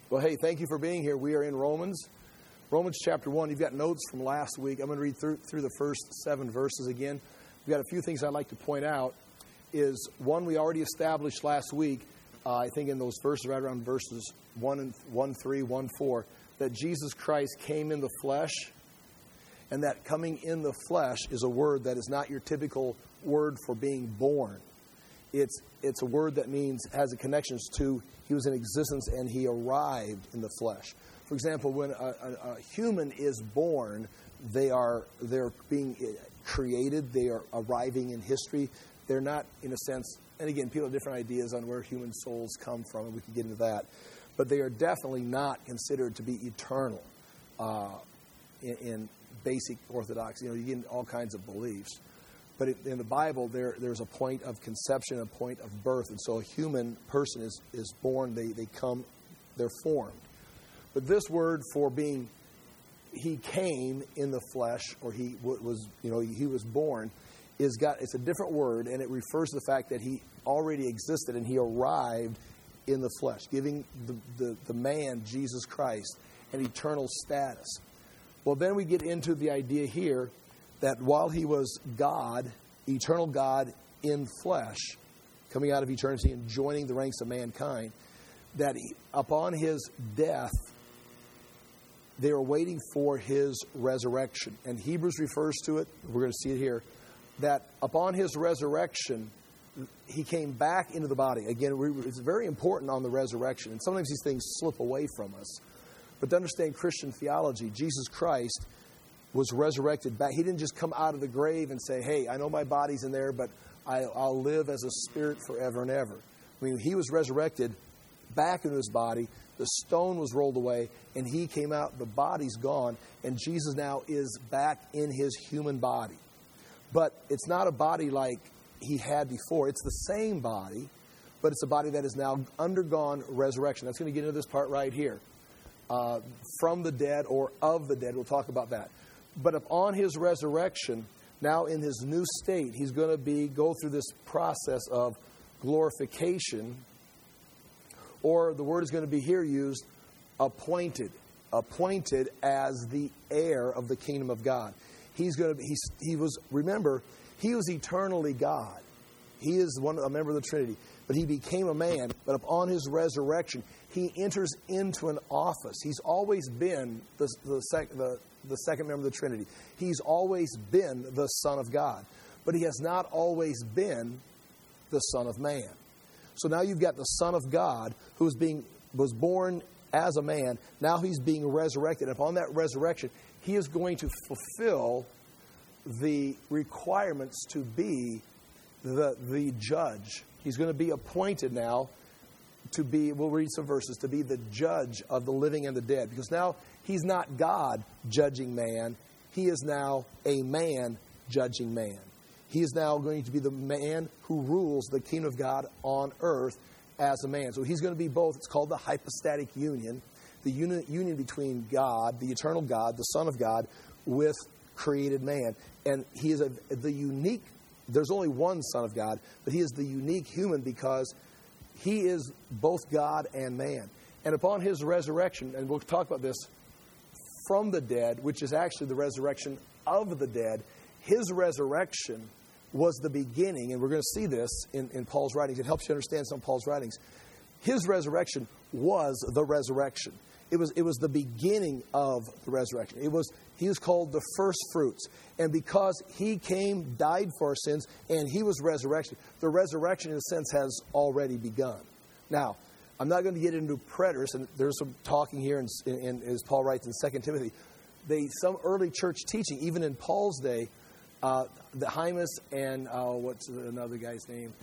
Well, hey, thank you for being here. We are in Romans chapter 1. You've got notes from last week. I'm going to read through the first 7 verses again. We've got a few things I'd like to point out. Is one we already established last week, I think in those verses, right around verses 1:3, 1:4, that Jesus Christ came in the flesh, and that coming in the flesh is a word that is not your typical word for being born. It's a word that has a connection to he was in existence and he arrived in the flesh. For example, when a human is born, they're being created, they are arriving in history. They're not, in a sense, and again, people have different ideas on where human souls come from, and we can get into that. But they are definitely not considered to be eternal in basic orthodoxy. You get all kinds of beliefs. But in the Bible, there's a point of conception, a point of birth. And so a human person is born, they're formed. But this word for being, he came in the flesh, or he was born, it's a different word, and it refers to the fact that he already existed and he arrived in the flesh, giving the man, Jesus Christ, an eternal status. Well, then we get into the idea here that while he was God, eternal God in flesh, coming out of eternity and joining the ranks of mankind, that upon his death, they were waiting for his resurrection. And Hebrews refers to it, we're going to see it here, that upon his resurrection, he came back into the body. Again, it's very important on the resurrection. And sometimes these things slip away from us. But to understand Christian theology, Jesus Christ was resurrected back. He didn't just come out of the grave and say, hey, I know my body's in there, but I'll live as a spirit forever and ever. I mean, he was resurrected back into his body. The stone was rolled away, and he came out. The body's gone, and Jesus now is back in his human body. But it's not a body like he had before. It's the same body, but it's a body that has now undergone resurrection. That's going to get into this part right here. From the dead or of the dead. We'll talk about that. But upon his resurrection, now in his new state, he's going to go through this process of glorification, or the word is going to be here used, appointed as the heir of the kingdom of God. He was eternally God. He is a member of the Trinity, but he became a man. But upon his resurrection, he enters into an office. He's always been the second member of the Trinity. He's always been the Son of God. But he has not always been the Son of Man. So now you've got the Son of God who was born as a man. Now he's being resurrected. And upon that resurrection, he is going to fulfill the requirements to be the judge. He's going to be appointed now to be, we'll read some verses, to be the judge of the living and the dead. Because now he's not God judging man. He is now a man judging man. He is now going to be the man who rules the kingdom of God on earth as a man. So he's going to be both. It's called the hypostatic union. The union between God, the eternal God, the Son of God, with created man. And he is there's only one Son of God, but he is the unique human because he is both God and man. And upon his resurrection, and we'll talk about this, from the dead, which is actually the resurrection of the dead, his resurrection was the beginning, and we're going to see this in Paul's writings. It helps you understand some of Paul's writings. His resurrection was the resurrection. It was the beginning of the resurrection. He was called the first fruits. And because he came, died for our sins, and he was resurrected, the resurrection, in a sense, has already begun. Now, I'm not going to get into preterists, and there's some talking here, as Paul writes in 2 Timothy. Some early church teaching, even in Paul's day, the Hymus and what's another guy's name?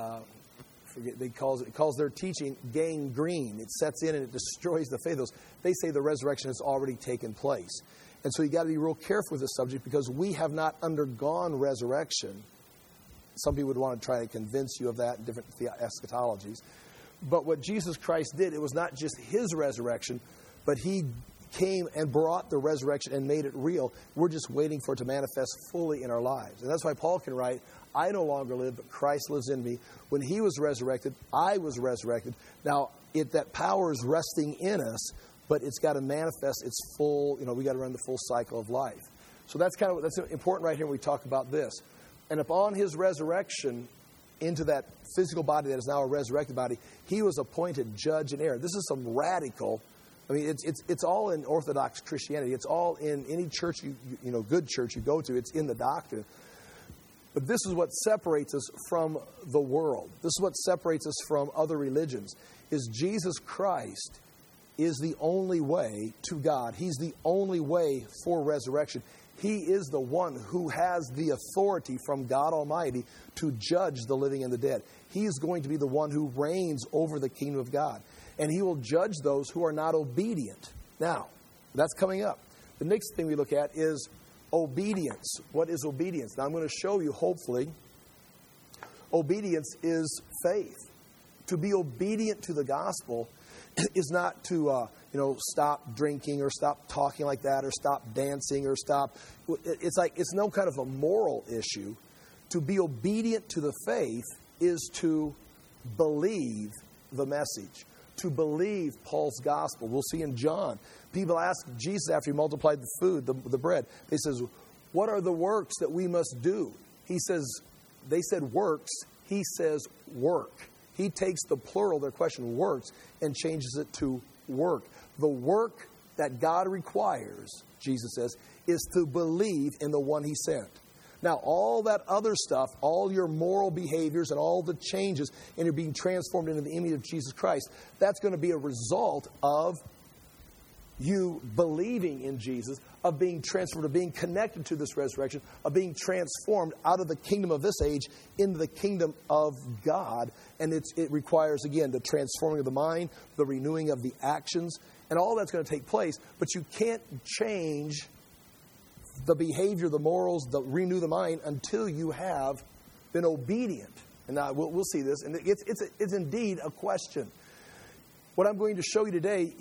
It calls their teaching gangrene. It sets in and it destroys the faith. They say the resurrection has already taken place. And so you got to be real careful with this subject because we have not undergone resurrection. Some people would want to try to convince you of that in different eschatologies. But what Jesus Christ did, it was not just his resurrection, but he came and brought the resurrection and made it real. We're just waiting for it to manifest fully in our lives. And that's why Paul can write, I no longer live, but Christ lives in me. When he was resurrected, I was resurrected. Now, that power is resting in us, but it's got to manifest its full, we got to run the full cycle of life. So that's important right here when we talk about this. And upon his resurrection into that physical body that is now a resurrected body, he was appointed judge and heir. This is some radical, it's all in Orthodox Christianity. It's all in any church, good church you go to. It's in the doctrine. But this is what separates us from the world. This is what separates us from other religions, is Jesus Christ is the only way to God. He's the only way for resurrection. He is the one who has the authority from God Almighty to judge the living and the dead. He is going to be the one who reigns over the kingdom of God. And he will judge those who are not obedient. Now, that's coming up. The next thing we look at is obedience. What is obedience? Now, I'm going to show you, hopefully, obedience is faith. To be obedient to the gospel is not to, stop drinking or stop talking like that or stop dancing or stop. It's no kind of a moral issue. To be obedient to the faith is to believe the message, to believe Paul's gospel. We'll see in John. People ask Jesus after he multiplied the food, the bread. They says, what are the works that we must do? They said works. He says work. He takes the plural, their question, works, and changes it to work. The work that God requires, Jesus says, is to believe in the one he sent. Now, all that other stuff, all your moral behaviors and all the changes, and you're being transformed into the image of Jesus Christ, that's going to be a result of you believing in Jesus, of being transformed, of being connected to this resurrection, of being transformed out of the kingdom of this age into the kingdom of God. And it requires, again, the transforming of the mind, the renewing of the actions, and all that's going to take place. But you can't change the behavior, the morals, renew the mind until you have been obedient. And now we'll see this. And it's indeed a question. What I'm going to show you today,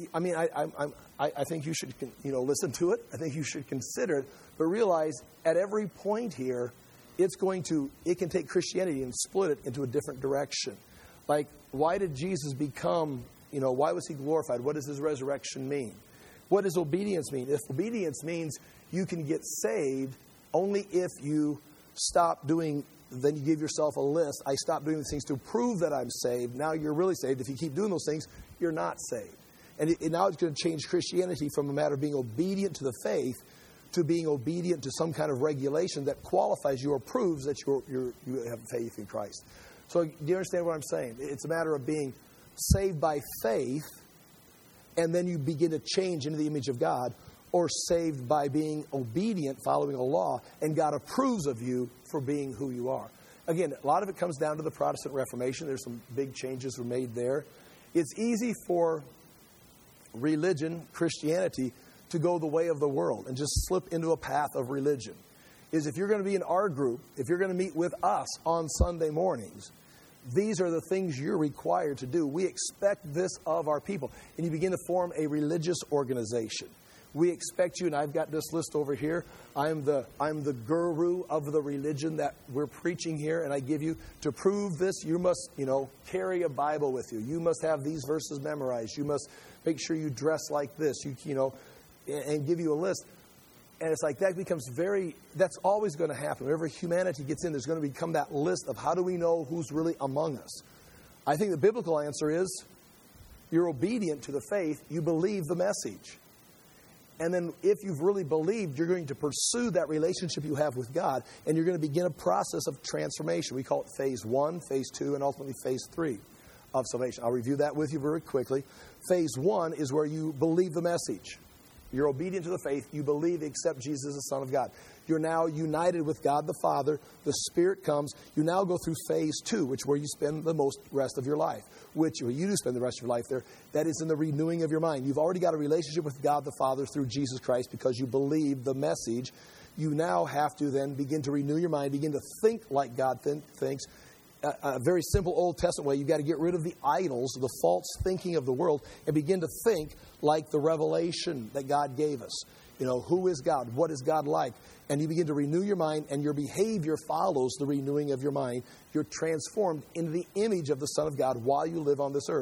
I think you should, listen to it. I think you should consider it. But realize at every point here, it can take Christianity and split it into a different direction. Like, why did Jesus become, why was he glorified? What does his resurrection mean? What does obedience mean? If obedience means you can get saved only if you stop doing, then you give yourself a list. I stop doing these things to prove that I'm saved. Now you're really saved. If you keep doing those things, you're not saved. And now it's going to change Christianity from a matter of being obedient to the faith to being obedient to some kind of regulation that qualifies you or proves that you have faith in Christ. So do you understand what I'm saying? It's a matter of being saved by faith, and then you begin to change into the image of God, or saved by being obedient, following a law, and God approves of you for being who you are. Again, a lot of it comes down to the Protestant Reformation. There's some big changes were made there. It's easy for religion, Christianity, to go the way of the world and just slip into a path of religion. If you're going to be in our group, if you're going to meet with us on Sunday mornings, these are the things you're required to do. We expect this of our people. And you begin to form a religious organization. We expect you, and I've got this list over here. I'm the guru of the religion that we're preaching here, and I give you, to prove this, you must, carry a Bible with you. You must have these verses memorized. You must make sure you dress like this, and give you a list. And it's like that becomes that's always going to happen. Whenever humanity gets in, there's going to become that list of how do we know who's really among us. I think the biblical answer is you're obedient to the faith. You believe the message. And then if you've really believed, you're going to pursue that relationship you have with God, and you're going to begin a process of transformation. We call it phase 1, phase 2, and ultimately phase 3 of salvation. I'll review that with you very quickly. Phase 1 is where you believe the message. You're obedient to the faith. You believe, accept Jesus as the Son of God. You're now united with God the Father. The Spirit comes. You now go through phase 2, which is where you spend the rest of your life. You do spend the rest of your life there. That is in the renewing of your mind. You've already got a relationship with God the Father through Jesus Christ because you believe the message. You now have to then begin to renew your mind, begin to think like God thinks. A very simple Old Testament way, you've got to get rid of the idols, the false thinking of the world, and begin to think like the revelation that God gave us. Who is God? What is God like? And you begin to renew your mind, and your behavior follows the renewing of your mind. You're transformed into the image of the Son of God while you live on this earth.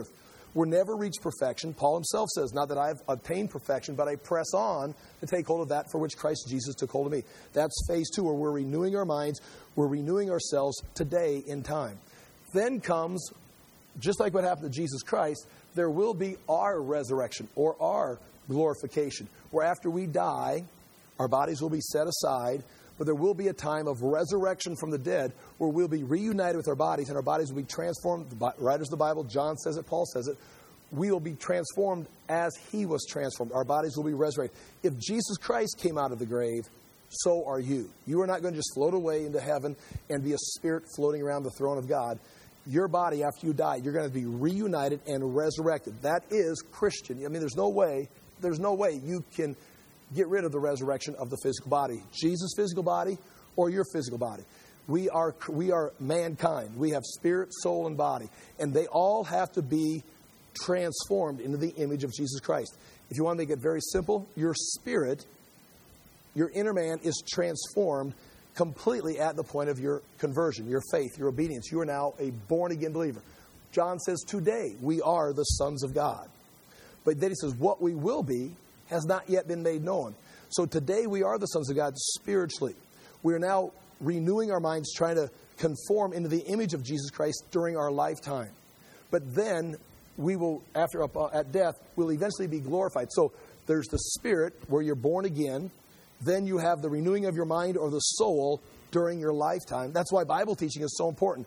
We'll never reach perfection. Paul himself says, not that I've attained perfection, but I press on to take hold of that for which Christ Jesus took hold of me. That's phase 2, where we're renewing our minds. We're renewing ourselves today in time. Then comes, just like what happened to Jesus Christ, there will be our resurrection or our glorification, where after we die, our bodies will be set aside, but there will be a time of resurrection from the dead where we'll be reunited with our bodies, and our bodies will be transformed. The writers of the Bible, John says it, Paul says it, we will be transformed as he was transformed. Our bodies will be resurrected. If Jesus Christ came out of the grave, so are you. You are not going to just float away into heaven and be a spirit floating around the throne of God. Your body, after you die, you're going to be reunited and resurrected. That is Christian. I mean, there's no way you can get rid of the resurrection of the physical body. Jesus' physical body or your physical body. We are mankind. We have spirit, soul, and body. And they all have to be transformed into the image of Jesus Christ. If you want to make it very simple, your spirit, your inner man is transformed completely at the point of your conversion, your faith, your obedience. You are now a born-again believer. John says, today we are the sons of God. But then he says, what we will be has not yet been made known. So today we are the sons of God spiritually. We are now renewing our minds, trying to conform into the image of Jesus Christ during our lifetime. But then we will, at death, we'll eventually be glorified. So there's the spirit where you're born again. Then you have the renewing of your mind or the soul during your lifetime. That's why Bible teaching is so important.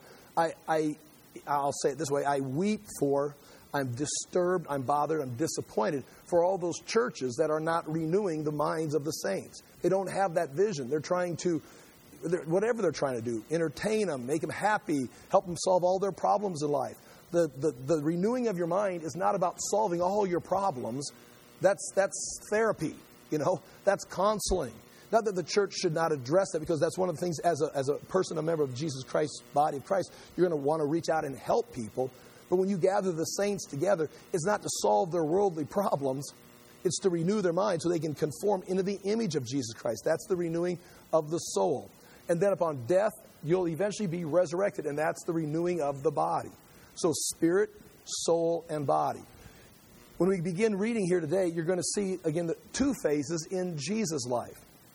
I'll say it this way. I weep for, I'm disturbed, I'm bothered, I'm disappointed for all those churches that are not renewing the minds of the saints. They don't have that vision. They're trying to, whatever they're trying to do, entertain them, make them happy, help them solve all their problems in life. The renewing of your mind is not about solving all your problems. That's therapy, that's counseling. Not that the church should not address that, because that's one of the things as a person, a member of Jesus Christ's body of Christ, you're going to want to reach out and help people. But when you gather the saints together, it's not to solve their worldly problems. It's to renew their minds so they can conform into the image of Jesus Christ. That's the renewing of the soul. And then upon death, you'll eventually be resurrected, and that's the renewing of the body. So spirit, soul, and body. When we begin reading here today, you're going to see, again, the two phases in Jesus' life.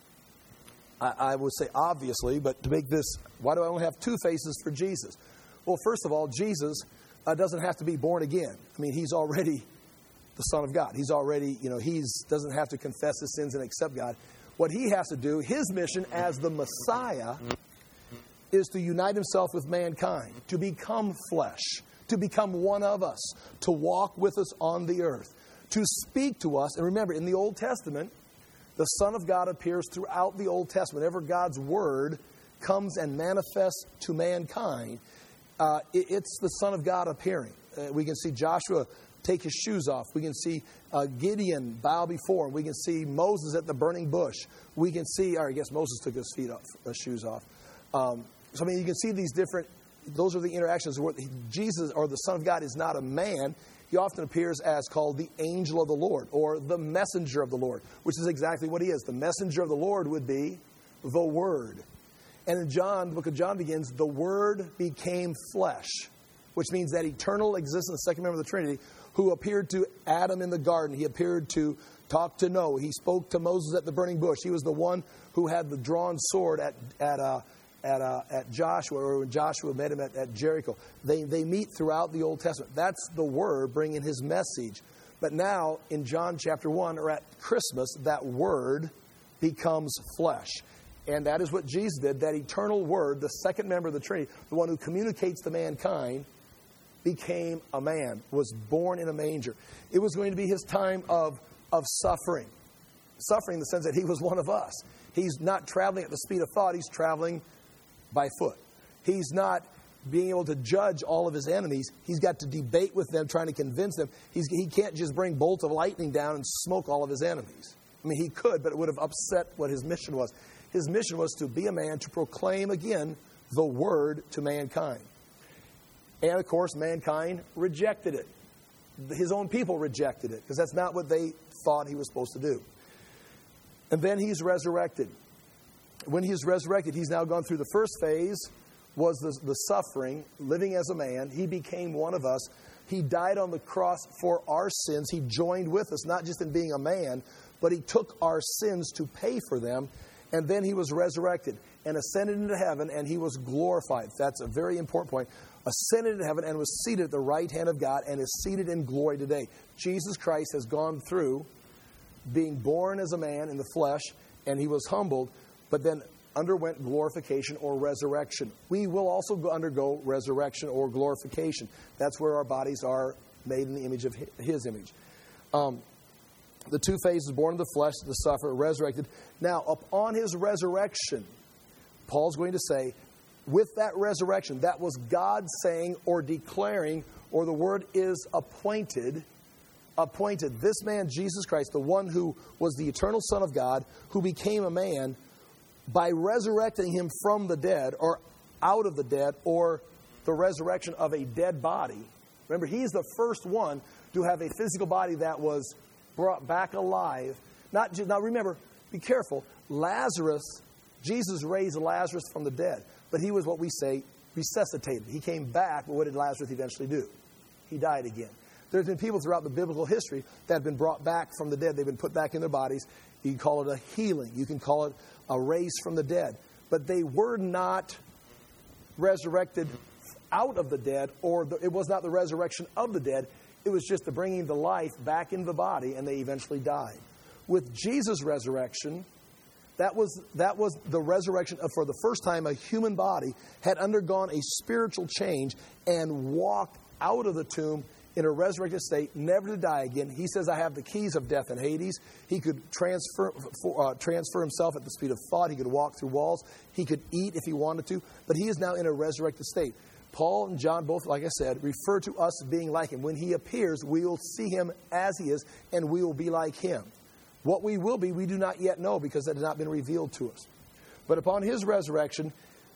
I would say obviously, but to make this, why do I only have two faces for Jesus? Well, first of all, Jesus doesn't have to be born again. I mean, he's already the Son of God. He's already, he doesn't have to confess his sins and accept God. What he has to do, his mission as the Messiah, is to unite himself with mankind, to become flesh, to become one of us, to walk with us on the earth, to speak to us. And remember, in the Old Testament, the Son of God appears throughout the Old Testament. Whenever God's Word comes and manifests to mankind, it's the Son of God appearing. We can see Joshua take his shoes off. We can see Gideon bow before him. We can see Moses at the burning bush. We can see, or I guess Moses took his shoes off. So, you can see these different, those are the interactions where Jesus, or the Son of God, is not a man. He often appears as called the angel of the Lord, or the messenger of the Lord, which is exactly what he is. The messenger of the Lord would be the Word. And in John, the book of John begins, the Word became flesh, which means that eternal existence, the second member of the Trinity, who appeared to Adam in the garden. He appeared to talk to Noah. He spoke to Moses at the burning bush. He was the one who had the drawn sword at Joshua, or when Joshua met him at Jericho. They meet throughout the Old Testament. That's the Word bringing his message. But now, in John chapter 1, or at Christmas, that Word becomes flesh. And that is what Jesus did. That eternal Word, the second member of the Trinity, the one who communicates to mankind, became a man, was born in a manger. It was going to be his time of suffering. Suffering in the sense that he was one of us. He's not traveling at the speed of thought. He's traveling by foot. He's not being able to judge all of his enemies. He's got to debate with them, trying to convince them. He can't just bring bolts of lightning down and smoke all of his enemies. I mean, he could, but it would have upset what his mission was. His mission was to be a man, to proclaim again the Word to mankind. And, of course, mankind rejected it. His own people rejected it, because that's not what they thought he was supposed to do. And then he's resurrected. When he's resurrected, he's now gone through the first phase, was the suffering, living as a man. He became one of us. He died on the cross for our sins. He joined with us, not just in being a man, but he took our sins to pay for them. And then he was resurrected and ascended into heaven, and he was glorified. That's a very important point. Ascended into heaven and was seated at the right hand of God and is seated in glory today. Jesus Christ has gone through being born as a man in the flesh, and he was humbled, but then underwent glorification or resurrection. We will also undergo resurrection or glorification. That's where our bodies are made in the image of his image. The two phases, born of the flesh, the suffer, resurrected. Now, upon his resurrection, Paul's going to say, with that resurrection, that was God saying or declaring, or the word is appointed. Appointed. This man, Jesus Christ, the one who was the eternal Son of God, who became a man, by resurrecting him from the dead, or out of the dead, or the resurrection of a dead body. Remember, he's the first one to have a physical body that was brought back alive. Now remember, be careful. Lazarus, Jesus raised Lazarus from the dead, but he was what we say resuscitated. He came back, but what did Lazarus eventually do? He died again. There's been people throughout the biblical history that have been brought back from the dead. They've been put back in their bodies. You can call it a healing. You can call it a raise from the dead. But they were not resurrected out of the dead, or it was not the resurrection of the dead. It was just the bringing the life back into the body, and they eventually died. With Jesus' resurrection, that was the resurrection of, for the first time, a human body had undergone a spiritual change and walked out of the tomb in a resurrected state, never to die again. He says, I have the keys of death and Hades. He could transfer himself at the speed of thought. He could walk through walls. He could eat if he wanted to. But he is now in a resurrected state. Paul and John both, like I said, refer to us as being like him. When he appears, we will see him as he is, and we will be like him. What we will be, we do not yet know, because that has not been revealed to us. But upon his resurrection,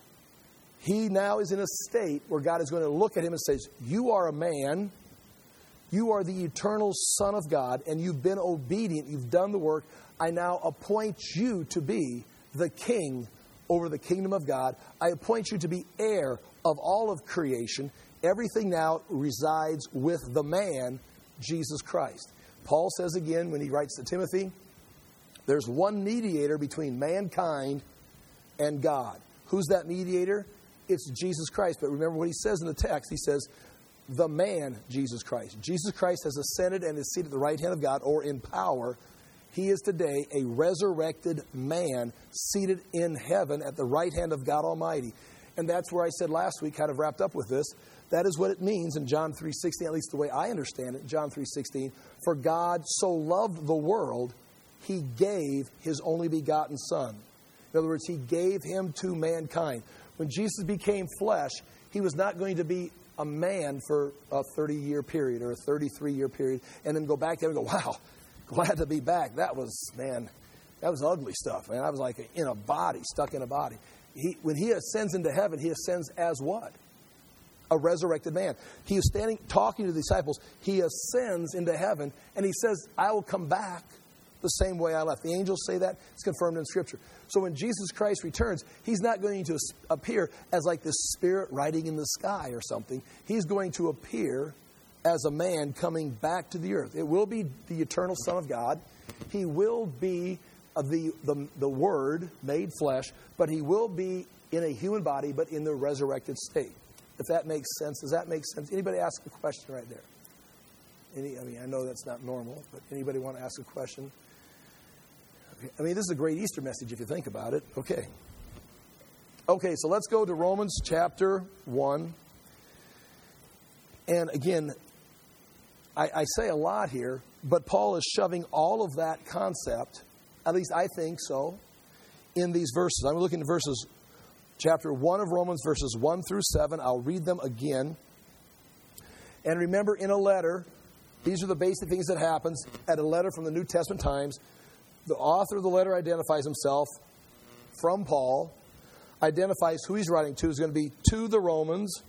he now is in a state where God is going to look at him and say, you are a man, you are the eternal Son of God, and you've been obedient, you've done the work. I now appoint you to be the king over the kingdom of God. I appoint you to be heir of all of creation. Everything now resides with the man, Jesus Christ. Paul says again when he writes to Timothy, there's one mediator between mankind and God. Who's that mediator? It's Jesus Christ. But remember what he says in the text. He says, the man, Jesus Christ. Jesus Christ has ascended and is seated at the right hand of God, or in power. He is today a resurrected man seated in heaven at the right hand of God Almighty. And that's where I said last week, kind of wrapped up with this, that is what it means in John 3:16, at least the way I understand it, John 3:16. For God so loved the world, he gave his only begotten Son. In other words, he gave him to mankind. When Jesus became flesh, he was not going to be a man for a 30-year period or a 33-year period and then go back there and go, wow, glad to be back. That was ugly stuff, man. I was like in a body, stuck in a body. When he ascends into heaven, he ascends as what? A resurrected man. He is standing, talking to the disciples. He ascends into heaven, and he says, I will come back the same way I left. The angels say that. It's confirmed in Scripture. So when Jesus Christ returns, he's not going to appear as like this spirit riding in the sky or something. He's going to appear as a man coming back to the earth. It will be the eternal Son of God. He will be the Word made flesh, but he will be in a human body, but in the resurrected state. If that makes sense. Does that make sense? Anybody ask a question right there? I know that's not normal, but anybody want to ask a question? Okay. I mean, this is a great Easter message if you think about it. Okay. Okay, so let's go to Romans chapter 1. And again, I say a lot here, but Paul is shoving all of that concept, at least I think so, in these verses. I'm looking at verses, chapter 1 of Romans, verses 1 through 7. I'll read them again. And remember, in a letter, these are the basic things that happens at a letter from the New Testament times. The author of the letter identifies himself from Paul, identifies who he's writing to. It's going to be to the Romans.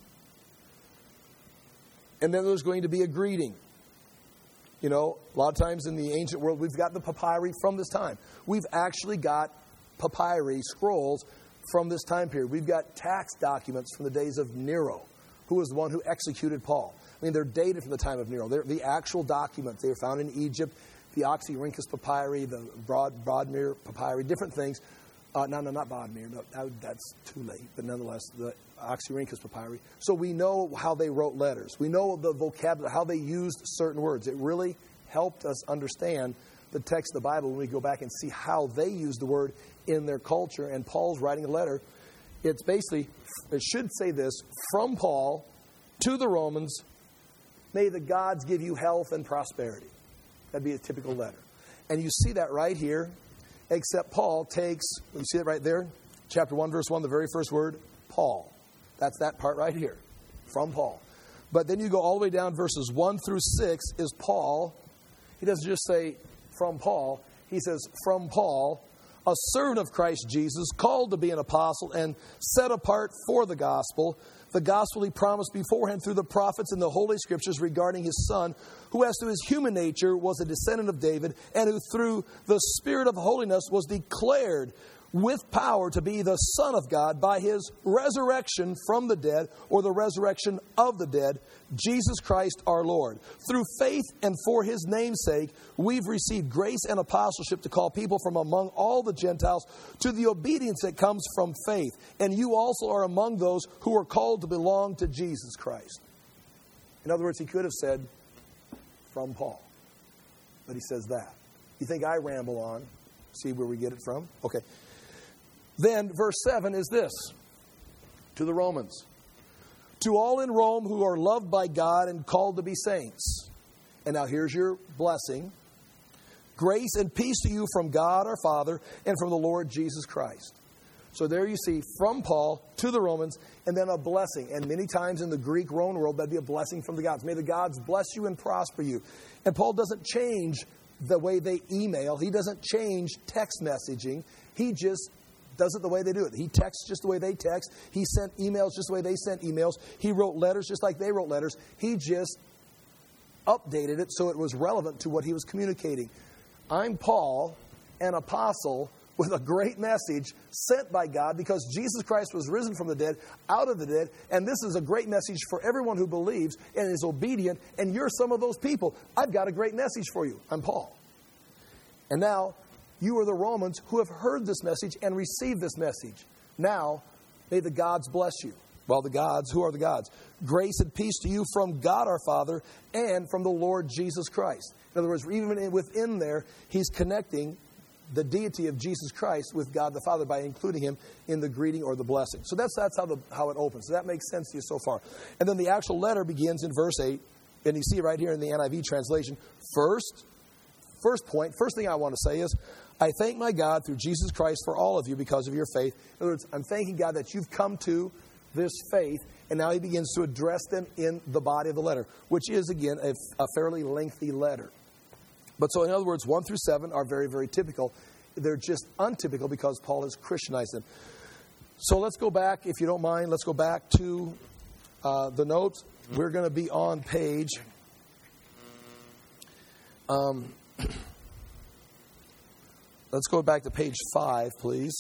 And then there's going to be a greeting. You know, a lot of times in the ancient world, we've got the papyri from this time. We've actually got papyri, scrolls, from this time period. We've got tax documents from the days of Nero. who was the one who executed Paul. I mean, they're dated from the time of Nero. They're the actual documents. They were found in Egypt, the Oxyrhynchus papyri, the Bodmer papyri, different things. Not Bodmer. No, that's too late. But nonetheless, the Oxyrhynchus papyri. So we know how they wrote letters. We know the vocabulary, how they used certain words. It really helped us understand the text of the Bible when we go back and see how they use the word in their culture. And Paul's writing a letter. It's basically, it should say this, from Paul to the Romans, may the gods give you health and prosperity. That'd be a typical letter. And you see that right here, except Paul takes, you see it right there? Chapter 1, verse 1, the very first word, Paul. That's that part right here, from Paul. But then you go all the way down, verses 1 through 6 is Paul. He doesn't just say, from Paul. He says, from Paul, a servant of Christ Jesus, called to be an apostle and set apart for the gospel he promised beforehand through the prophets and the Holy Scriptures regarding his Son, who as to his human nature was a descendant of David, and who through the Spirit of holiness was declared with power to be the Son of God by his resurrection from the dead, or the resurrection of the dead, Jesus Christ our Lord. Through faith and for his name's sake, we've received grace and apostleship to call people from among all the Gentiles to the obedience that comes from faith. And you also are among those who are called to belong to Jesus Christ. In other words, he could have said, from Paul. But he says that. You think I ramble on? See where we get it from? Okay. Then, verse 7 is this, to the Romans. To all in Rome who are loved by God and called to be saints. And now here's your blessing. Grace and peace to you from God our Father and from the Lord Jesus Christ. So there you see, from Paul to the Romans, and then a blessing. And many times in the Greek Roman world, that'd be a blessing from the gods. May the gods bless you and prosper you. And Paul doesn't change the way they email. He doesn't change text messaging. He just does it the way they do it. He texts just the way they text. He sent emails just the way they sent emails. He wrote letters just like they wrote letters. He just updated it so it was relevant to what he was communicating. I'm Paul, an apostle, with a great message sent by God because Jesus Christ was risen from the dead, out of the dead, and this is a great message for everyone who believes and is obedient, and you're some of those people. I've got a great message for you. I'm Paul. And now, you are the Romans who have heard this message and received this message. Now, may the gods bless you. Well, the gods, who are the gods? Grace and peace to you from God our Father and from the Lord Jesus Christ. In other words, even within there, he's connecting the deity of Jesus Christ with God the Father by including him in the greeting or the blessing. So that's how it opens. So that makes sense to you so far. And then the actual letter begins in verse 8. And you see right here in the NIV translation, first thing I want to say is, I thank my God through Jesus Christ for all of you because of your faith. In other words, I'm thanking God that you've come to this faith, and now he begins to address them in the body of the letter, which is, again, a fairly lengthy letter. But so, in other words, 1 through 7 are very, very typical. They're just untypical because Paul has Christianized them. So let's go back, if you don't mind, let's go back to the notes. We're going to be on page... Let's go back to page 5, please.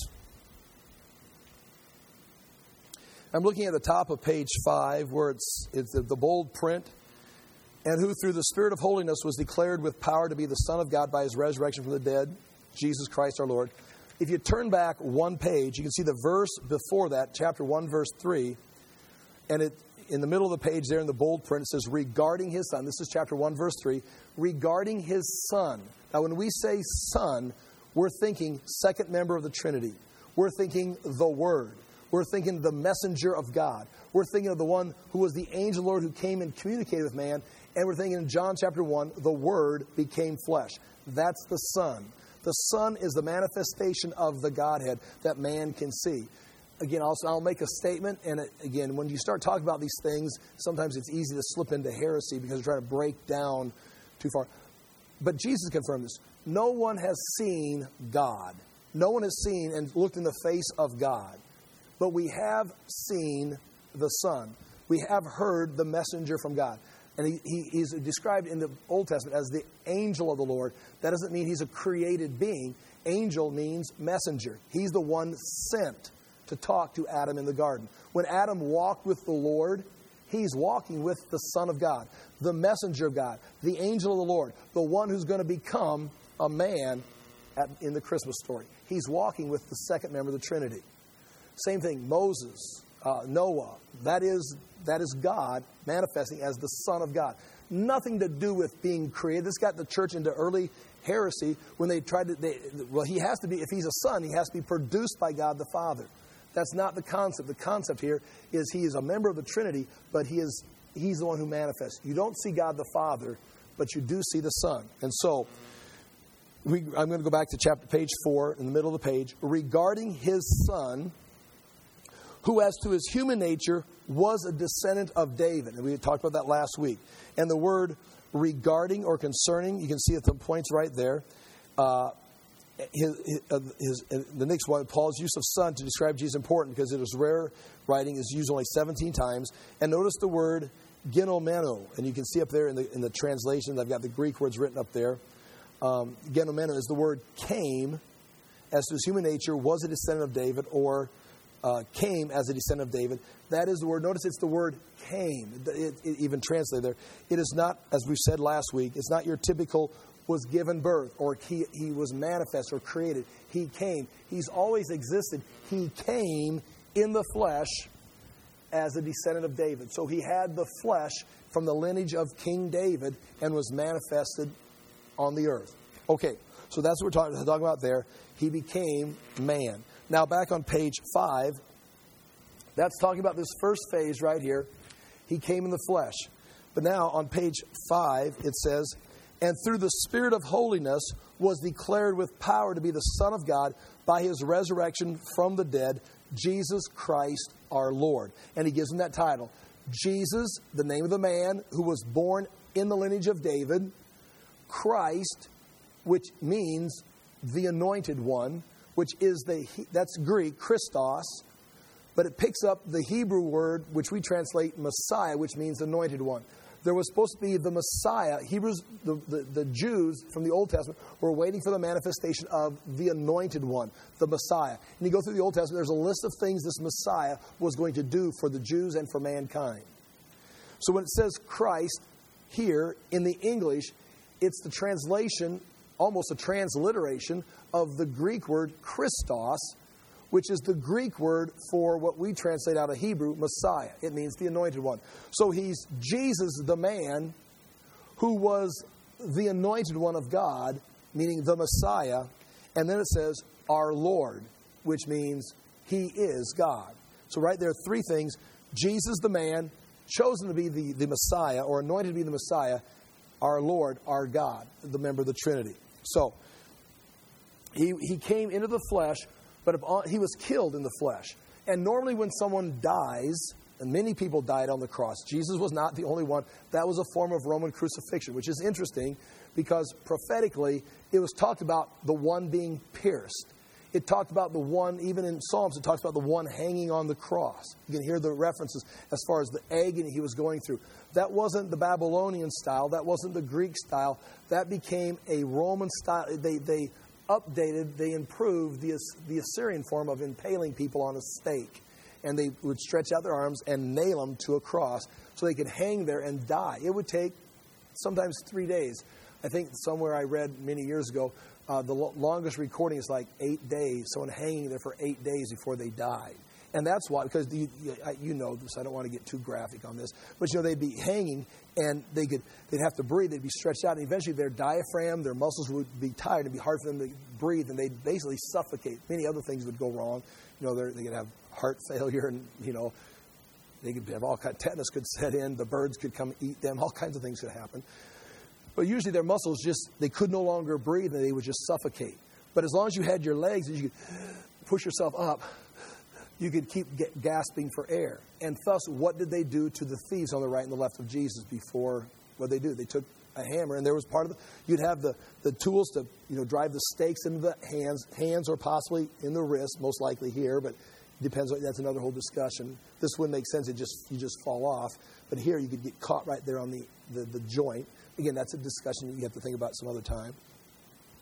I'm looking at the top of page 5 where it's the bold print. And who through the Spirit of holiness was declared with power to be the Son of God by his resurrection from the dead, Jesus Christ our Lord. If you turn back one page, you can see the verse before that, chapter 1, verse 3. And in the middle of the page there in the bold print, it says, regarding his Son. This is chapter 1, verse 3. Regarding his Son. Now, when we say Son, we're thinking second member of the Trinity. We're thinking the Word. We're thinking the messenger of God. We're thinking of the one who was the angel Lord who came and communicated with man. And we're thinking in John chapter 1, the Word became flesh. That's the Son. The Son is the manifestation of the Godhead that man can see. Again, I'll make a statement. And again, when you start talking about these things, sometimes it's easy to slip into heresy because you're trying to break down too far. But Jesus confirmed this. No one has seen God. No one has seen and looked in the face of God. But we have seen the Son. We have heard the messenger from God. And he's described in the Old Testament as the angel of the Lord. That doesn't mean he's a created being. Angel means messenger. He's the one sent to talk to Adam in the garden. When Adam walked with the Lord, He's walking with the Son of God, the messenger of God, the angel of the Lord, the one who's going to become a man in the Christmas story. He's walking with the second member of the Trinity. Same thing, Moses, Noah. That is God manifesting as the Son of God. Nothing to do with being created. This got the church into early heresy when they tried to, he has to be, if he's a son, he has to be produced by God the Father. That's not the concept. The concept here is he is a member of the Trinity, but he's the one who manifests. You don't see God the Father, but you do see the Son. And so, I'm going to go back to page 4, in the middle of the page. Regarding his Son, who as to his human nature was a descendant of David. And we talked about that last week. And the word regarding or concerning, you can see at the points right there. The next one, Paul's use of son to describe Jesus is important because it is rare writing, is used only 17 times. And notice the word genomeno, and you can see up there in the translation, I've got the Greek words written up there. Genomeno is the word came, as to his human nature, was a descendant of David, or came as a descendant of David. That is the word. Notice it's the word came. It even translated there. It is not, as we said last week, it's not your typical was given birth, or he was manifest or created. He came. He's always existed. He came in the flesh as a descendant of David. So he had the flesh from the lineage of King David and was manifested on the earth. Okay, so that's what we're talking about there. He became man. Now back on page 5, that's talking about this first phase right here. He came in the flesh. But now on page 5 it says, and through the Spirit of holiness was declared with power to be the Son of God by his resurrection from the dead, Jesus Christ our Lord. And he gives him that title. Jesus, the name of the man who was born in the lineage of David. Christ, which means the anointed one, which is that's Greek, Christos, but it picks up the Hebrew word, which we translate Messiah, which means anointed one. There was supposed to be the Messiah. Hebrews, the Jews from the Old Testament were waiting for the manifestation of the anointed one, the Messiah. And you go through the Old Testament, there's a list of things this Messiah was going to do for the Jews and for mankind. So when it says Christ here in the English, it's the translation, almost a transliteration of the Greek word Christos, which is the Greek word for what we translate out of Hebrew, Messiah. It means the anointed one. So he's Jesus, the man, who was the anointed one of God, meaning the Messiah. And then it says, our Lord, which means he is God. So right there, 3 things. Jesus, the man, chosen to be the Messiah, or anointed to be the Messiah. Our Lord, our God, the member of the Trinity. So he came into the flesh, but he was killed in the flesh. And normally when someone dies, and many people died on the cross, Jesus was not the only one. That was a form of Roman crucifixion, which is interesting because prophetically it was talked about the one being pierced. It talked about the one, even in Psalms, it talks about the one hanging on the cross. You can hear the references as far as the agony he was going through. That wasn't the Babylonian style. That wasn't the Greek style. That became a Roman style. They updated, they improved the Assyrian form of impaling people on a stake. And they would stretch out their arms and nail them to a cross so they could hang there and die. It would take sometimes 3 days. I think somewhere I read many years ago, the longest recording is like 8 days. Someone hanging there for 8 days before they died. And that's why, because you know this, I don't want to get too graphic on this, but they'd be hanging and they'd have to breathe, they'd be stretched out, and eventually their diaphragm, their muscles would be tired, it'd be hard for them to breathe, and they'd basically suffocate. Many other things would go wrong. They could have heart failure, and they could have all kinds, tetanus could set in, the birds could come eat them, all kinds of things could happen. But usually their muscles they could no longer breathe, and they would just suffocate. But as long as you had your legs, you could push yourself up, you could keep gasping for air. And thus, what did they do to the thieves on the right and the left of Jesus before? What did they do? They took a hammer, and there was part of you'd have the tools to drive the stakes into the hands or possibly in the wrist, most likely here, but it depends. That's another whole discussion. This wouldn't make sense. You just fall off. But here you could get caught right there on the joint. Again, that's a discussion that you have to think about some other time.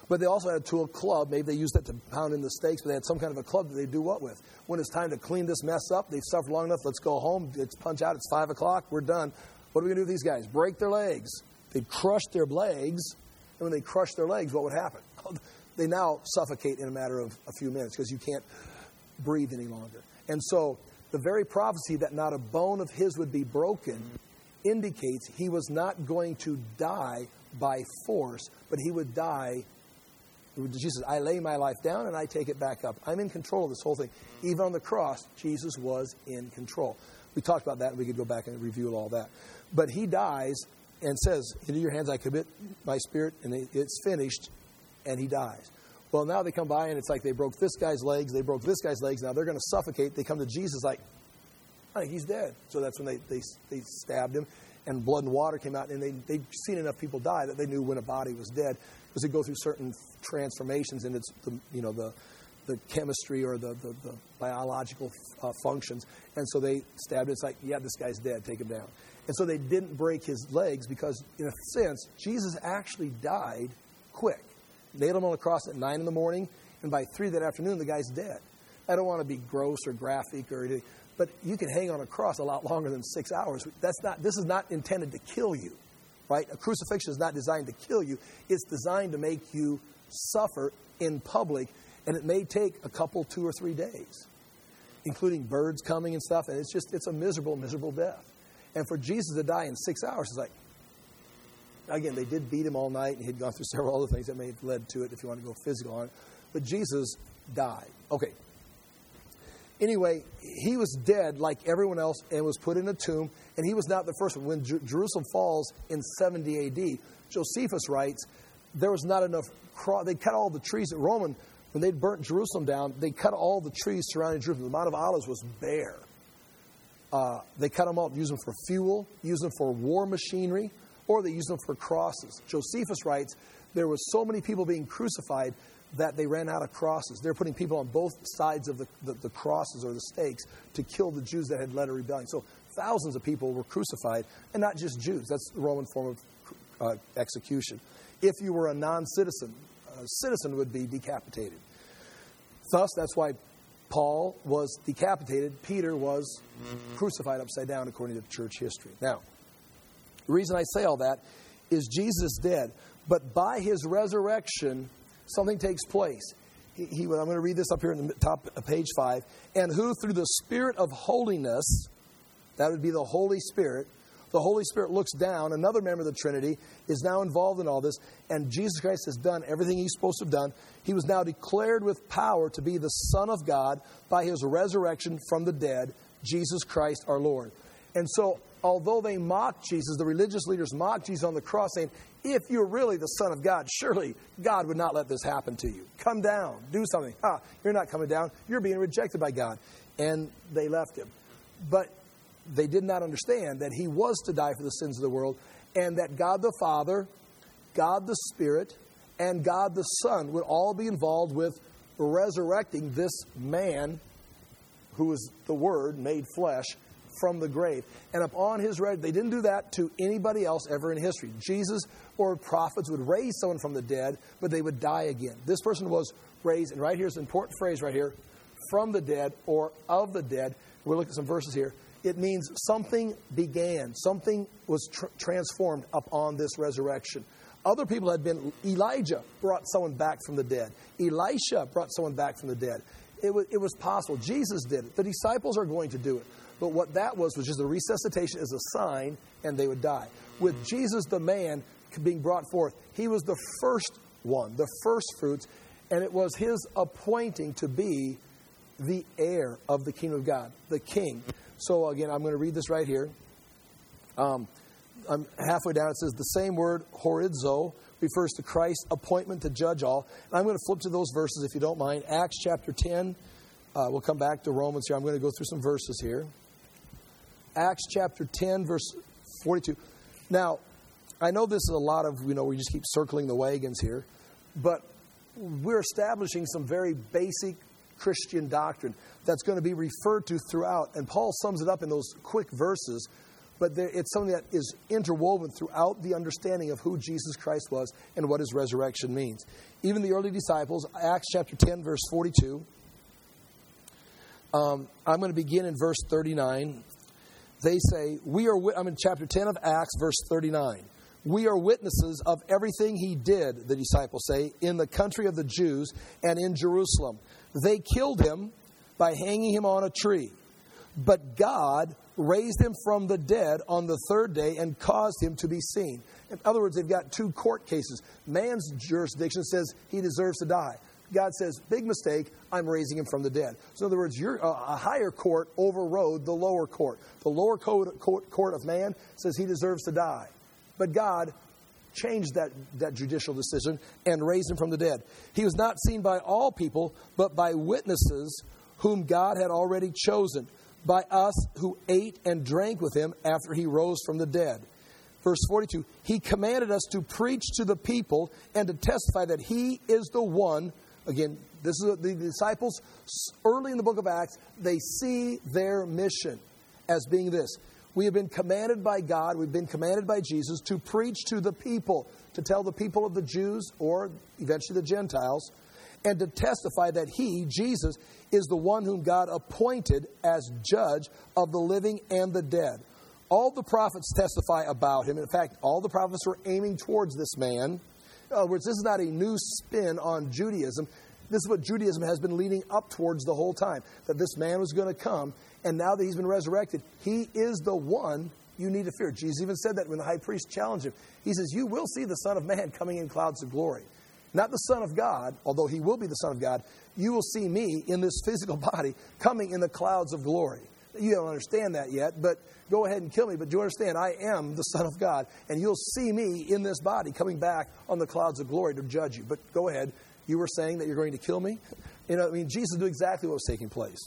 But they also had a tool club. Maybe they used that to pound in the steaks, but they had some kind of a club that they do what with? When it's time to clean this mess up, they've suffered long enough, let's go home, let's punch out, it's 5 o'clock, we're done. What are we going to do with these guys? Break their legs. They'd crush their legs, and when they crush their legs, what would happen? They now suffocate in a matter of a few minutes because you can't breathe any longer. And so the very prophecy that not a bone of his would be broken indicates he was not going to die by force, but he would die. Jesus says, I lay my life down and I take it back up. I'm in control of this whole thing. Even on the cross, Jesus was in control. We talked about that, and we could go back and review all that. But he dies and says, into your hands I commit my spirit, and it's finished, and he dies. Well, now they come by, and it's like they broke this guy's legs, they broke this guy's legs. Now they're going to suffocate. They come to Jesus like, I think he's dead. So that's when they stabbed him, and blood and water came out, and they'd seen enough people die that they knew when a body was dead, because they go through certain transformations, and it's the chemistry or the biological functions. And so they stabbed it. It's like, yeah, this guy's dead. Take him down. And so they didn't break his legs because, in a sense, Jesus actually died quick. Nailed him on the cross at 9 in the morning, and by 3 that afternoon, the guy's dead. I don't want to be gross or graphic or anything, but you can hang on a cross a lot longer than 6 hours. This is not intended to kill you, right? A crucifixion is not designed to kill you. It's designed to make you suffer in public, and it may take a couple, 2 or 3 days, including birds coming and stuff, and it's a miserable, miserable death. And for Jesus to die in 6 hours is like, again, they did beat him all night, and he'd gone through several other things that may have led to it if you want to go physical on it. But Jesus died. Okay. Anyway, he was dead like everyone else and was put in a tomb, and he was not the first one. When Jerusalem falls in 70 A.D., Josephus writes, there was not enough they cut all the trees at Roman. When they'd burnt Jerusalem down, they cut all the trees surrounding Jerusalem. The Mount of Olives was bare. They cut them up, used them for fuel, used them for war machinery, or they used them for crosses. Josephus writes, there were so many people being crucified that they ran out of crosses. They were putting people on both sides of the crosses or the stakes to kill the Jews that had led a rebellion. So thousands of people were crucified, and not just Jews. That's the Roman form of execution. If you were a non-citizen, a citizen would be decapitated. Thus, that's why Paul was decapitated. Peter was crucified upside down, according to church history. Now, the reason I say all that is Jesus is dead, but by his resurrection, something takes place. I'm going to read this up here in the top of page 5. And who through the Spirit of holiness, that would be the Holy Spirit, the Holy Spirit looks down, another member of the Trinity is now involved in all this, and Jesus Christ has done everything he's supposed to have done. He was now declared with power to be the Son of God by his resurrection from the dead, Jesus Christ our Lord. And so, although they mocked Jesus, the religious leaders mocked Jesus on the cross, saying, if you're really the Son of God, surely God would not let this happen to you. Come down, do something. You're not coming down. You're being rejected by God. And they left him. But they did not understand that he was to die for the sins of the world, and that God the Father, God the Spirit, and God the Son would all be involved with resurrecting this man who is the Word made flesh from the grave. And upon his resurrection, they didn't do that to anybody else ever in history. Jesus or prophets would raise someone from the dead, but they would die again. This person was raised, and right here's an important phrase right here, from the dead or of the dead. We'll look at some verses here. It means something began. Something was transformed upon this resurrection. Other people had been, Elijah brought someone back from the dead. Elisha brought someone back from the dead. It was possible. Jesus did it. The disciples are going to do it. But what that was just the resuscitation as a sign, and they would die. With Jesus, the man, being brought forth, he was the first one, the first fruits, and it was his appointing to be the heir of the kingdom of God, the king. So again, I'm going to read this right here. I'm halfway down. It says the same word, horizo, refers to Christ's appointment to judge all. And I'm going to flip to those verses if you don't mind. Acts chapter 10. We'll come back to Romans here. I'm going to go through some verses here. Acts chapter 10, verse 42. Now, I know this is a lot of, we just keep circling the wagons here, but we're establishing some very basic Christian doctrine that's going to be referred to throughout. And Paul sums it up in those quick verses but it's something that is interwoven throughout the understanding of who Jesus Christ was and what his resurrection means. Even the early disciples, Acts chapter 10, verse 42. I'm going to begin in verse 39. They say, I'm in chapter 10 of Acts, verse 39. We are witnesses of everything he did, the disciples say, in the country of the Jews and in Jerusalem. They killed him by hanging him on a tree. But God raised him from the dead on the third day and caused him to be seen. In other words, they've got two court cases. Man's jurisdiction says he deserves to die. God says, big mistake, I'm raising him from the dead. So in other words, a higher court overrode the lower court. The lower court of man says he deserves to die. But God changed that judicial decision and raised him from the dead. He was not seen by all people, but by witnesses whom God had already chosen, by us who ate and drank with him after he rose from the dead. Verse 42, he commanded us to preach to the people and to testify that he is the one. Again, this is the disciples early in the book of Acts. They see their mission as being this. We have been commanded by God, we've been commanded by Jesus to preach to the people, to tell the people of the Jews or eventually the Gentiles, and to testify that he, Jesus, is the one whom God appointed as judge of the living and the dead. All the prophets testify about him. In fact, all the prophets were aiming towards this man. In other words, this is not a new spin on Judaism. This is what Judaism has been leading up towards the whole time, that this man was going to come, and now that he's been resurrected, he is the one you need to fear. Jesus even said that when the high priest challenged him. He says, you will see the Son of Man coming in clouds of glory. Not the Son of God, although he will be the Son of God. You will see me in this physical body coming in the clouds of glory. You don't understand that yet, but go ahead and kill me. But you understand, I am the Son of God, and you'll see me in this body coming back on the clouds of glory to judge you. But go ahead. You were saying that you're going to kill me? Jesus knew exactly what was taking place.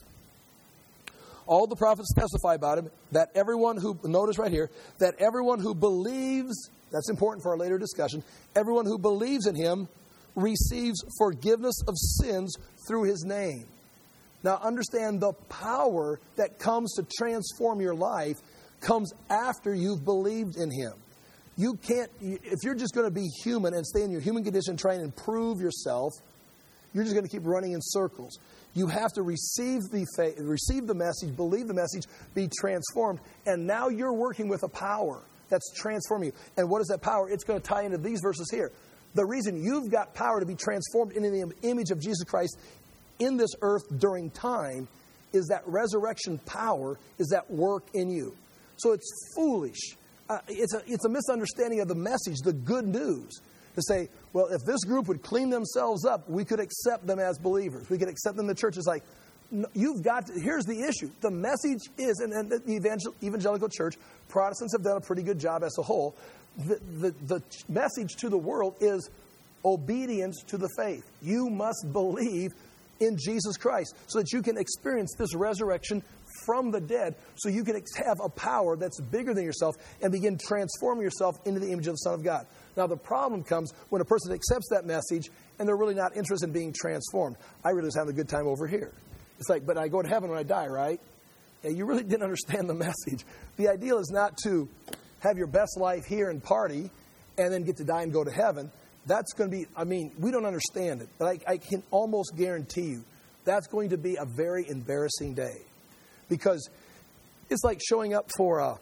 All the prophets testify about him, that everyone who, notice right here, that everyone who believes, that's important for our later discussion, everyone who believes in him receives forgiveness of sins through his name. Now understand the power that comes to transform your life comes after you've believed in him. You can't, if you're just going to be human and stay in your human condition and try and improve yourself, you're just going to keep running in circles. You have to receive the message, believe the message, be transformed, and now you're working with a power that's transforming you. And what is that power? It's going to tie into these verses here. The reason you've got power to be transformed into the image of Jesus Christ in this earth during time is that resurrection power is at work in you. So it's foolish. It's a misunderstanding of the message, the good news, to say, well, if this group would clean themselves up, we could accept them as believers. We could accept them in the church. It's like, you've got to, here's the issue. The message is, and the evangelical church, Protestants have done a pretty good job as a whole. The message to the world is obedience to the faith. You must believe in Jesus Christ so that you can experience this resurrection from the dead, so you can have a power that's bigger than yourself and begin transforming yourself into the image of the Son of God. Now, the problem comes when a person accepts that message and they're really not interested in being transformed. I really just have a good time over here. It's like, but I go to heaven when I die, right? And you really didn't understand the message. The ideal is not to have your best life here and party and then get to die and go to heaven. That's going to be, we don't understand it. But I can almost guarantee you that's going to be a very embarrassing day. Because it's like showing up for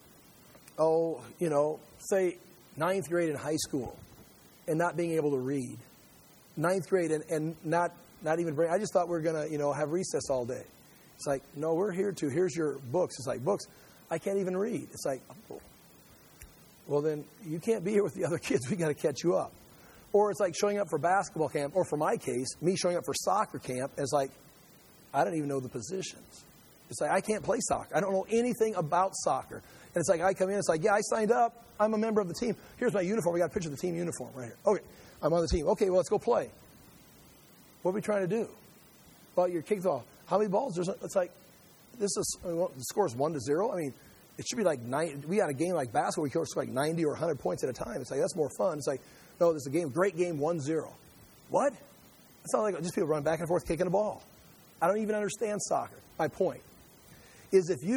say 9th grade in high school and not being able to read. 9th grade and not even bring, I just thought we were going to, have recess all day. It's like, no, we're here too. Here's your books. It's like, books, I can't even read. It's like, oh, well, then you can't be here with the other kids. We got to catch you up. Or it's like showing up for basketball camp, or for my case, me showing up for soccer camp is like, I don't even know the positions. It's like, I can't play soccer. I don't know anything about soccer. And it's like, I come in, it's like, yeah, I signed up. I'm a member of the team. Here's my uniform. We got a picture of the team uniform right here. Okay, I'm on the team. Okay, well, let's go play. What are we trying to do? Well, you're kicked off. How many balls? It's like, the score is 1-0. I mean, it should be like 9. We had a game like basketball. We could score like 90 or 100 points at a time. It's like, that's more fun. It's like, no, this is a game, great game, 1-0. What? It's not like just people run back and forth kicking a ball. I don't even understand soccer. My point is if you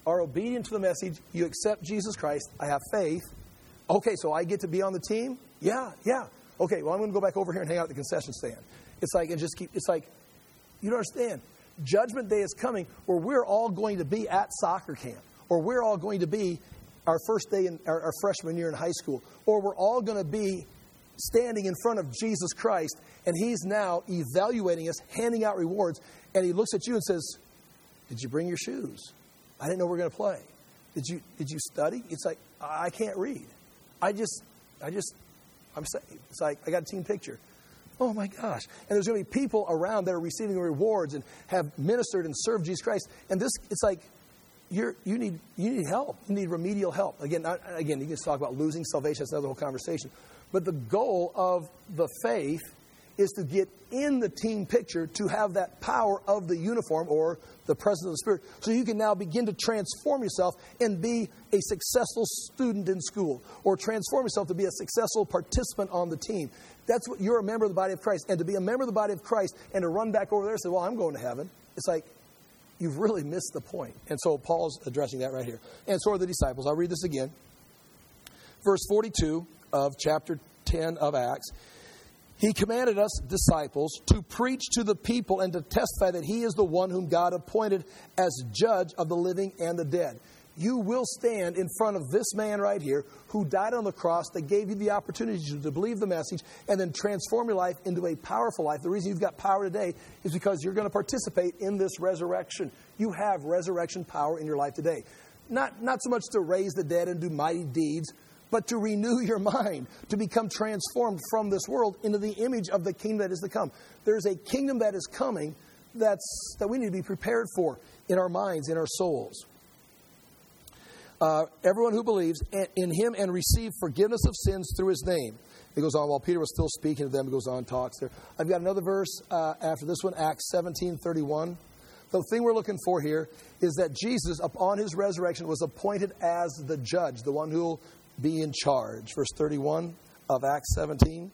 are obedient to the message. You accept Jesus Christ. I have faith. Okay, so I get to be on the team? Yeah. Okay, well, I'm going to go back over here and hang out at the concession stand. It's like, you don't understand. Judgment Day is coming where we're all going to be at soccer camp, or we're all going to be our first day in our freshman year in high school, or we're all going to be standing in front of Jesus Christ, and He's now evaluating us, handing out rewards, and He looks at you and says, did you bring your shoes? I didn't know we were going to play. Did you study? It's like, I can't read. I'm saved. It's like, I got a team picture. Oh my gosh. And there's going to be people around that are receiving rewards and have ministered and served Jesus Christ. And this, it's like, you need help. You need remedial help. Again, you can talk about losing salvation. That's another whole conversation. But the goal of the faith is to get in the team picture, to have that power of the uniform or the presence of the Spirit, so you can now begin to transform yourself and be a successful student in school, or transform yourself to be a successful participant on the team. That's what you're a member of the body of Christ. And to be a member of the body of Christ and to run back over there and say, well, I'm going to heaven. It's like, you've really missed the point. And so Paul's addressing that right here. And so are the disciples. I'll read this again. Verse 42 of chapter 10 of Acts. He commanded us, disciples, to preach to the people and to testify that He is the one whom God appointed as judge of the living and the dead. You will stand in front of this man right here who died on the cross, that gave you the opportunity to believe the message and then transform your life into a powerful life. The reason you've got power today is because you're going to participate in this resurrection. You have resurrection power in your life today. Not so much to raise the dead and do mighty deeds, but to renew your mind, to become transformed from this world into the image of the kingdom that is to come. There's a kingdom that is coming that we need to be prepared for in our minds, in our souls. Everyone who believes in Him and receive forgiveness of sins through His name. It goes on, while Peter was still speaking to them, it goes on, talks there. I've got another verse after this one, Acts 17:31. The thing we're looking for here is that Jesus, upon His resurrection, was appointed as the judge, the one who will be in charge. Verse 31 of Acts 17.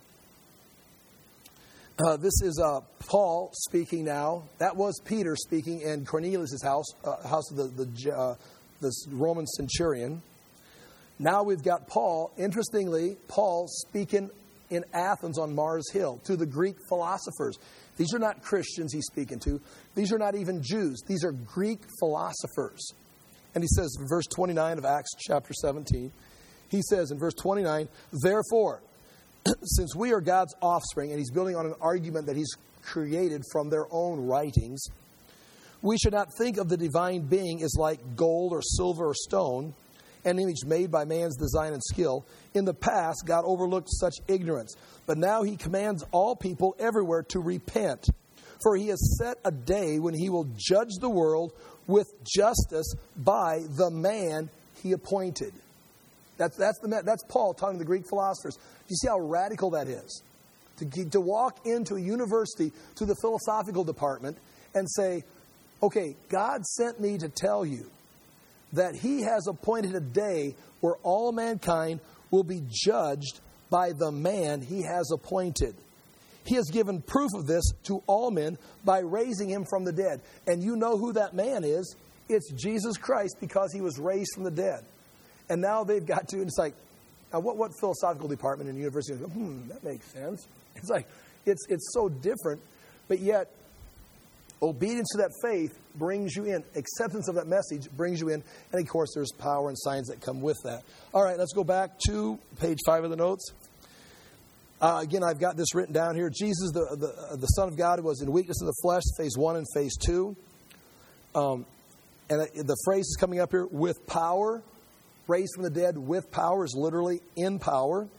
This is Paul speaking now. That was Peter speaking in Cornelius' house of the Roman centurion. Now we've got Paul. Interestingly, Paul speaking in Athens on Mars Hill to the Greek philosophers. These are not Christians he's speaking to. These are not even Jews. These are Greek philosophers. And he says in verse 29 of Acts chapter 17, he says in verse 29, therefore, since we are God's offspring, and he's building on an argument that he's created from their own writings, we should not think of the divine being as like gold or silver or stone, an image made by man's design and skill. In the past, God overlooked such ignorance, but now He commands all people everywhere to repent. For He has set a day when He will judge the world with justice by the man He appointed. That's Paul talking to the Greek philosophers. Do you see how radical that is? To walk into a university, to the philosophical department, and say, okay, God sent me to tell you that He has appointed a day where all mankind will be judged by the man He has appointed. He has given proof of this to all men by raising Him from the dead. And you know who that man is. It's Jesus Christ, because He was raised from the dead. And now they've got to, and it's like, what philosophical department in the university goes, that makes sense. It's like, it's so different, but yet obedience to that faith brings you in. Acceptance of that message brings you in. And of course, there's power and signs that come with that. All right, let's go back to page 5 of the notes. Again, I've got this written down here. Jesus, the Son of God, was in weakness of the flesh, phase 1 and phase 2. And the phrase is coming up here, with power. Raised from the dead with power is literally in power.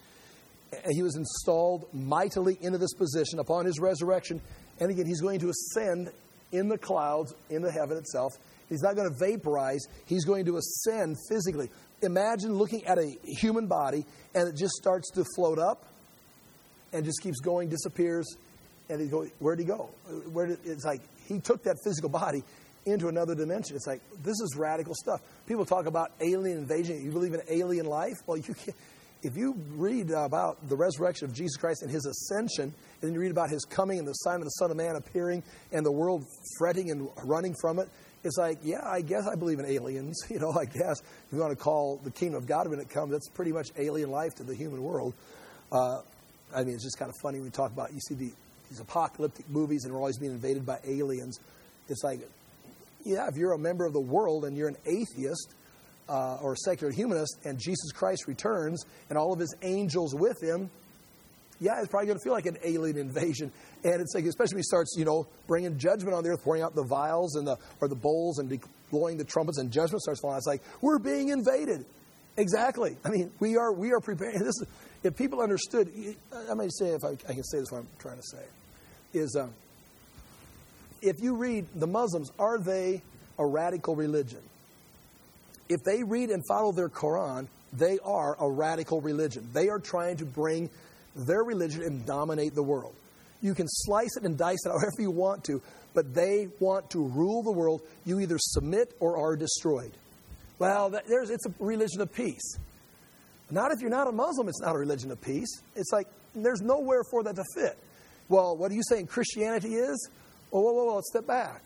He was installed mightily into this position upon His resurrection. And again, He's going to ascend in the clouds, in the heaven itself. He's not going to vaporize. He's going to ascend physically. Imagine looking at a human body and it just starts to float up and just keeps going, disappears. And where'd He go? It's like He took that physical body into another dimension. It's like, this is radical stuff. People talk about alien invasion. You believe in alien life? Well, you can't. If you read about the resurrection of Jesus Christ and His ascension, and then you read about His coming and the sign of the Son of Man appearing and the world fretting and running from it, It's like, yeah, I guess I believe in aliens. I guess if you want to call the kingdom of God when it comes, that's pretty much alien life to the human world. It's just kind of funny when we talk about, you see these apocalyptic movies and we're always being invaded by aliens. It's like, yeah, if you're a member of the world and you're an atheist or a secular humanist and Jesus Christ returns and all of his angels with him, yeah, it's probably going to feel like an alien invasion. And it's like, especially when he starts, bringing judgment on the earth, pouring out the vials or the bowls and blowing the trumpets and judgment starts falling. It's like, we're being invaded. Exactly. We are preparing. If people understood, I may say, if I can say this, what I'm trying to say, is if you read the Muslims, are they a radical religion? If they read and follow their Quran, they are a radical religion. They are trying to bring their religion and dominate the world. You can slice it and dice it however you want to, but they want to rule the world. You either submit or are destroyed. Well, it's a religion of peace. Not if you're not a Muslim, it's not a religion of peace. It's like there's nowhere for that to fit. Well, what are you saying Christianity is? Oh, whoa, let's step back.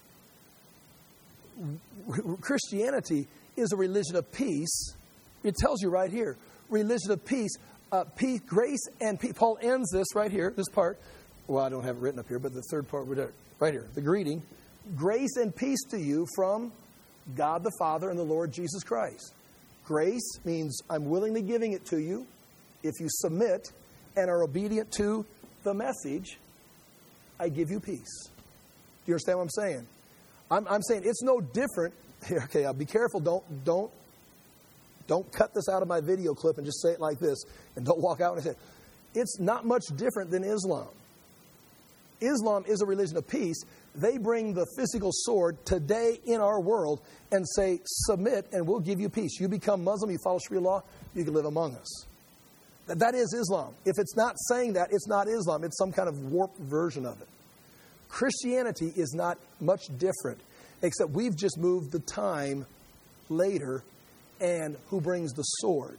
Christianity is a religion of peace. It tells you right here, religion of peace. Peace, grace, and peace. Paul ends this right here, this part. Well, I don't have it written up here, but the third part, right here, the greeting. Grace and peace to you from God the Father and the Lord Jesus Christ. Grace means I'm willingly giving it to you. If you submit and are obedient to the message, I give you peace. Do you understand what I'm saying? I'm saying it's no different. Okay, be careful. Don't cut this out of my video clip and just say it like this. And don't walk out and say it. It's not much different than Islam. Islam is a religion of peace. They bring the physical sword today in our world and say, submit and we'll give you peace. You become Muslim, you follow Sharia law, you can live among us. That is Islam. If it's not saying that, it's not Islam. It's some kind of warped version of it. Christianity is not much different, except we've just moved the time later. And who brings the sword?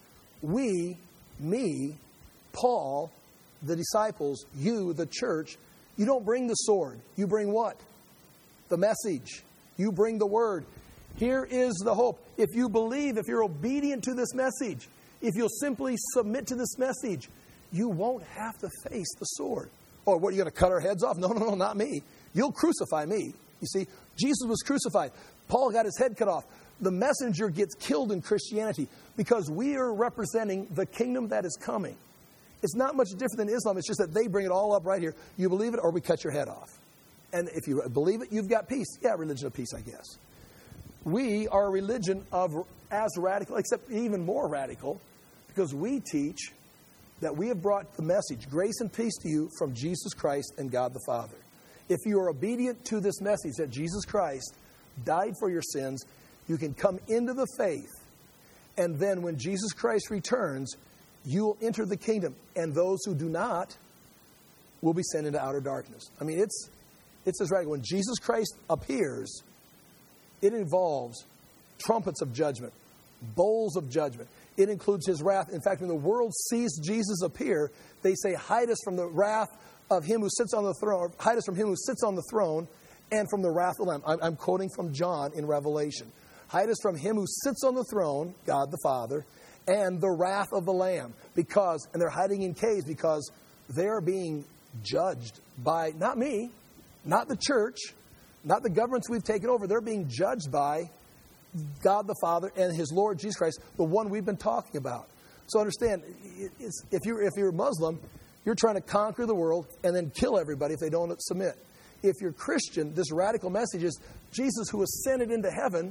We, me, Paul, the disciples, you, the church. You don't bring the sword. You bring what? The message. You bring the word. Here is the hope. If you believe, if you're obedient to this message, if you'll simply submit to this message, you won't have to face the sword. Oh, what, are you going to cut our heads off? No, not me. You'll crucify me. You see, Jesus was crucified. Paul got his head cut off. The messenger gets killed in Christianity because we are representing the kingdom that is coming. It's not much different than Islam. It's just that they bring it all up right here. You believe it or we cut your head off. And if you believe it, you've got peace. Yeah, religion of peace, I guess. We are a religion of as radical, except even more radical, because we teach that we have brought the message, grace and peace to you from Jesus Christ and God the Father. If you are obedient to this message that Jesus Christ died for your sins, you can come into the faith, and then when Jesus Christ returns, you will enter the kingdom, and those who do not will be sent into outer darkness. It's as radical. When Jesus Christ appears, it involves trumpets of judgment, bowls of judgment. It includes his wrath. In fact, when the world sees Jesus appear, they say, hide us from the wrath of him who sits on the throne, hide us from him who sits on the throne, and from the wrath of the Lamb. I'm quoting from John in Revelation. Hide us from him who sits on the throne, God the Father, and the wrath of the Lamb. And they're hiding in caves because they're being judged by, not me, not the church, not the governments we've taken over. They're being judged by God the Father and his Lord Jesus Christ, the one we've been talking about. So understand, if you're a Muslim, you're trying to conquer the world and then kill everybody if they don't submit. If you're Christian, this radical message is Jesus, who ascended into heaven,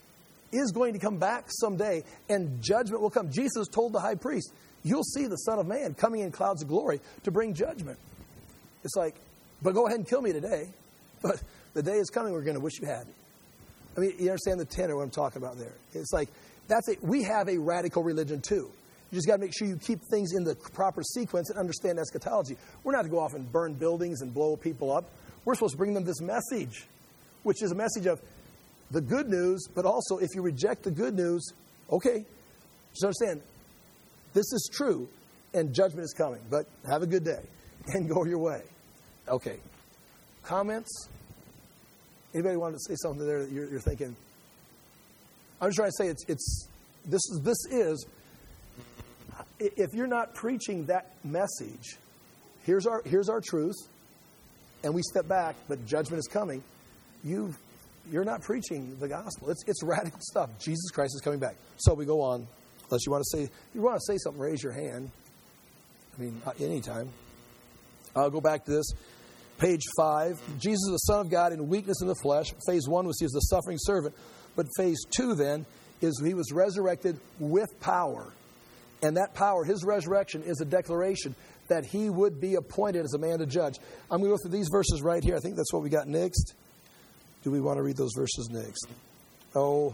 is going to come back someday, and judgment will come. Jesus told the high priest, you'll see the Son of Man coming in clouds of glory to bring judgment. It's like, but go ahead and kill me today. But the day is coming, we're going to wish you had. You understand the tenor of what I'm talking about there. It's like, we have a radical religion too. You just got to make sure you keep things in the proper sequence and understand eschatology. We're not to go off and burn buildings and blow people up. We're supposed to bring them this message, which is a message of the good news, but also if you reject the good news, okay, just understand, this is true, and judgment is coming. But have a good day, and go your way. Okay. Comments? Anybody want to say something there that you're thinking? I'm just trying to say this is if you're not preaching that message, here's our truth, and we step back, but judgment is coming. You're not preaching the gospel. It's radical stuff. Jesus Christ is coming back. So we go on. Unless you want to say something, raise your hand. I mean, anytime. I'll go back to this. Page 5. Jesus is the Son of God in weakness in the flesh. Phase 1 was he was the suffering servant. But phase 2 then is he was resurrected with power. And that power, his resurrection, is a declaration that he would be appointed as a man to judge. I'm going to go through these verses right here. I think that's what we got next. Do we want to read those verses next? Oh.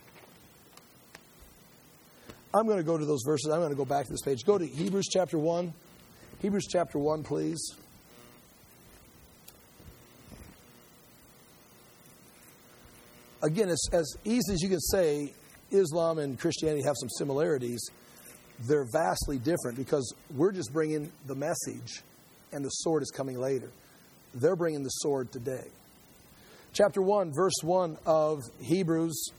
I'm going to go to those verses. I'm going to go back to this page. Go to Hebrews chapter 1. Hebrews chapter 1, please. Again, it's as easy as you can say Islam and Christianity have some similarities. They're vastly different because we're just bringing the message and the sword is coming later. They're bringing the sword today. Chapter 1, verse 1 of Hebrews.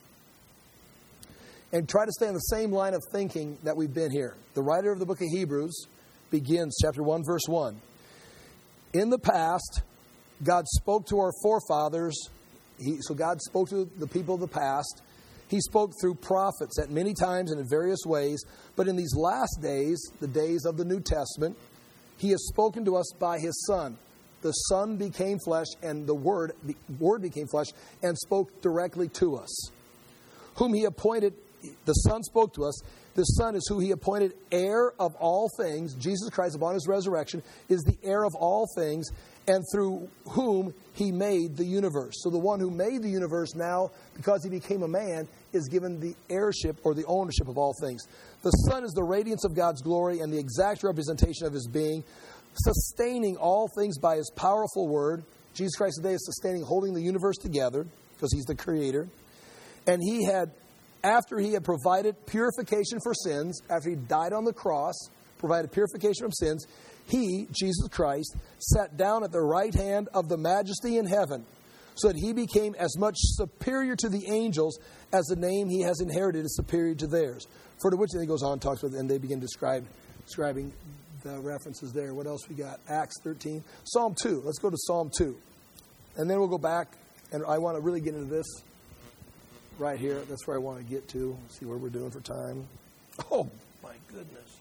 And try to stay on the same line of thinking that we've been here. The writer of the book of Hebrews begins, chapter 1, verse 1. In the past, God spoke to our forefathers. So God spoke to the people of the past. He spoke through prophets at many times and in various ways. But in these last days, the days of the New Testament, He has spoken to us by His Son. The Son became flesh, and the Word became flesh and spoke directly to us. Whom He appointed, the Son spoke to us. The Son is who He appointed heir of all things. Jesus Christ, upon His resurrection, is the heir of all things, and through whom He made the universe. So the one who made the universe now, because He became a man, is given the heirship or the ownership of all things. The Son is the radiance of God's glory and the exact representation of His being, sustaining all things by His powerful word. Jesus Christ today is sustaining, holding the universe together, because He's the creator. And He had, after He had provided purification for sins, after He died on the cross, provided purification from sins, He, Jesus Christ, sat down at the right hand of the Majesty in heaven, so that He became as much superior to the angels as the name He has inherited is superior to theirs. For to which, and He goes on and talks about, and they begin describing the references there. What else we got? Acts 13. Psalm 2. Let's go to Psalm 2. And then we'll go back, and I want to really get into this right here. That's where I want to get to. See where we're doing for time. Oh, my goodness.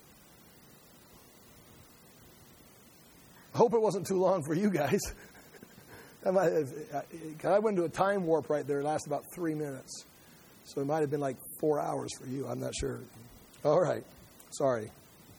I hope it wasn't too long for you guys. I went into a time warp right there. It lasted about 3 minutes. So it might have been like 4 hours for you. I'm not sure. All right. Sorry.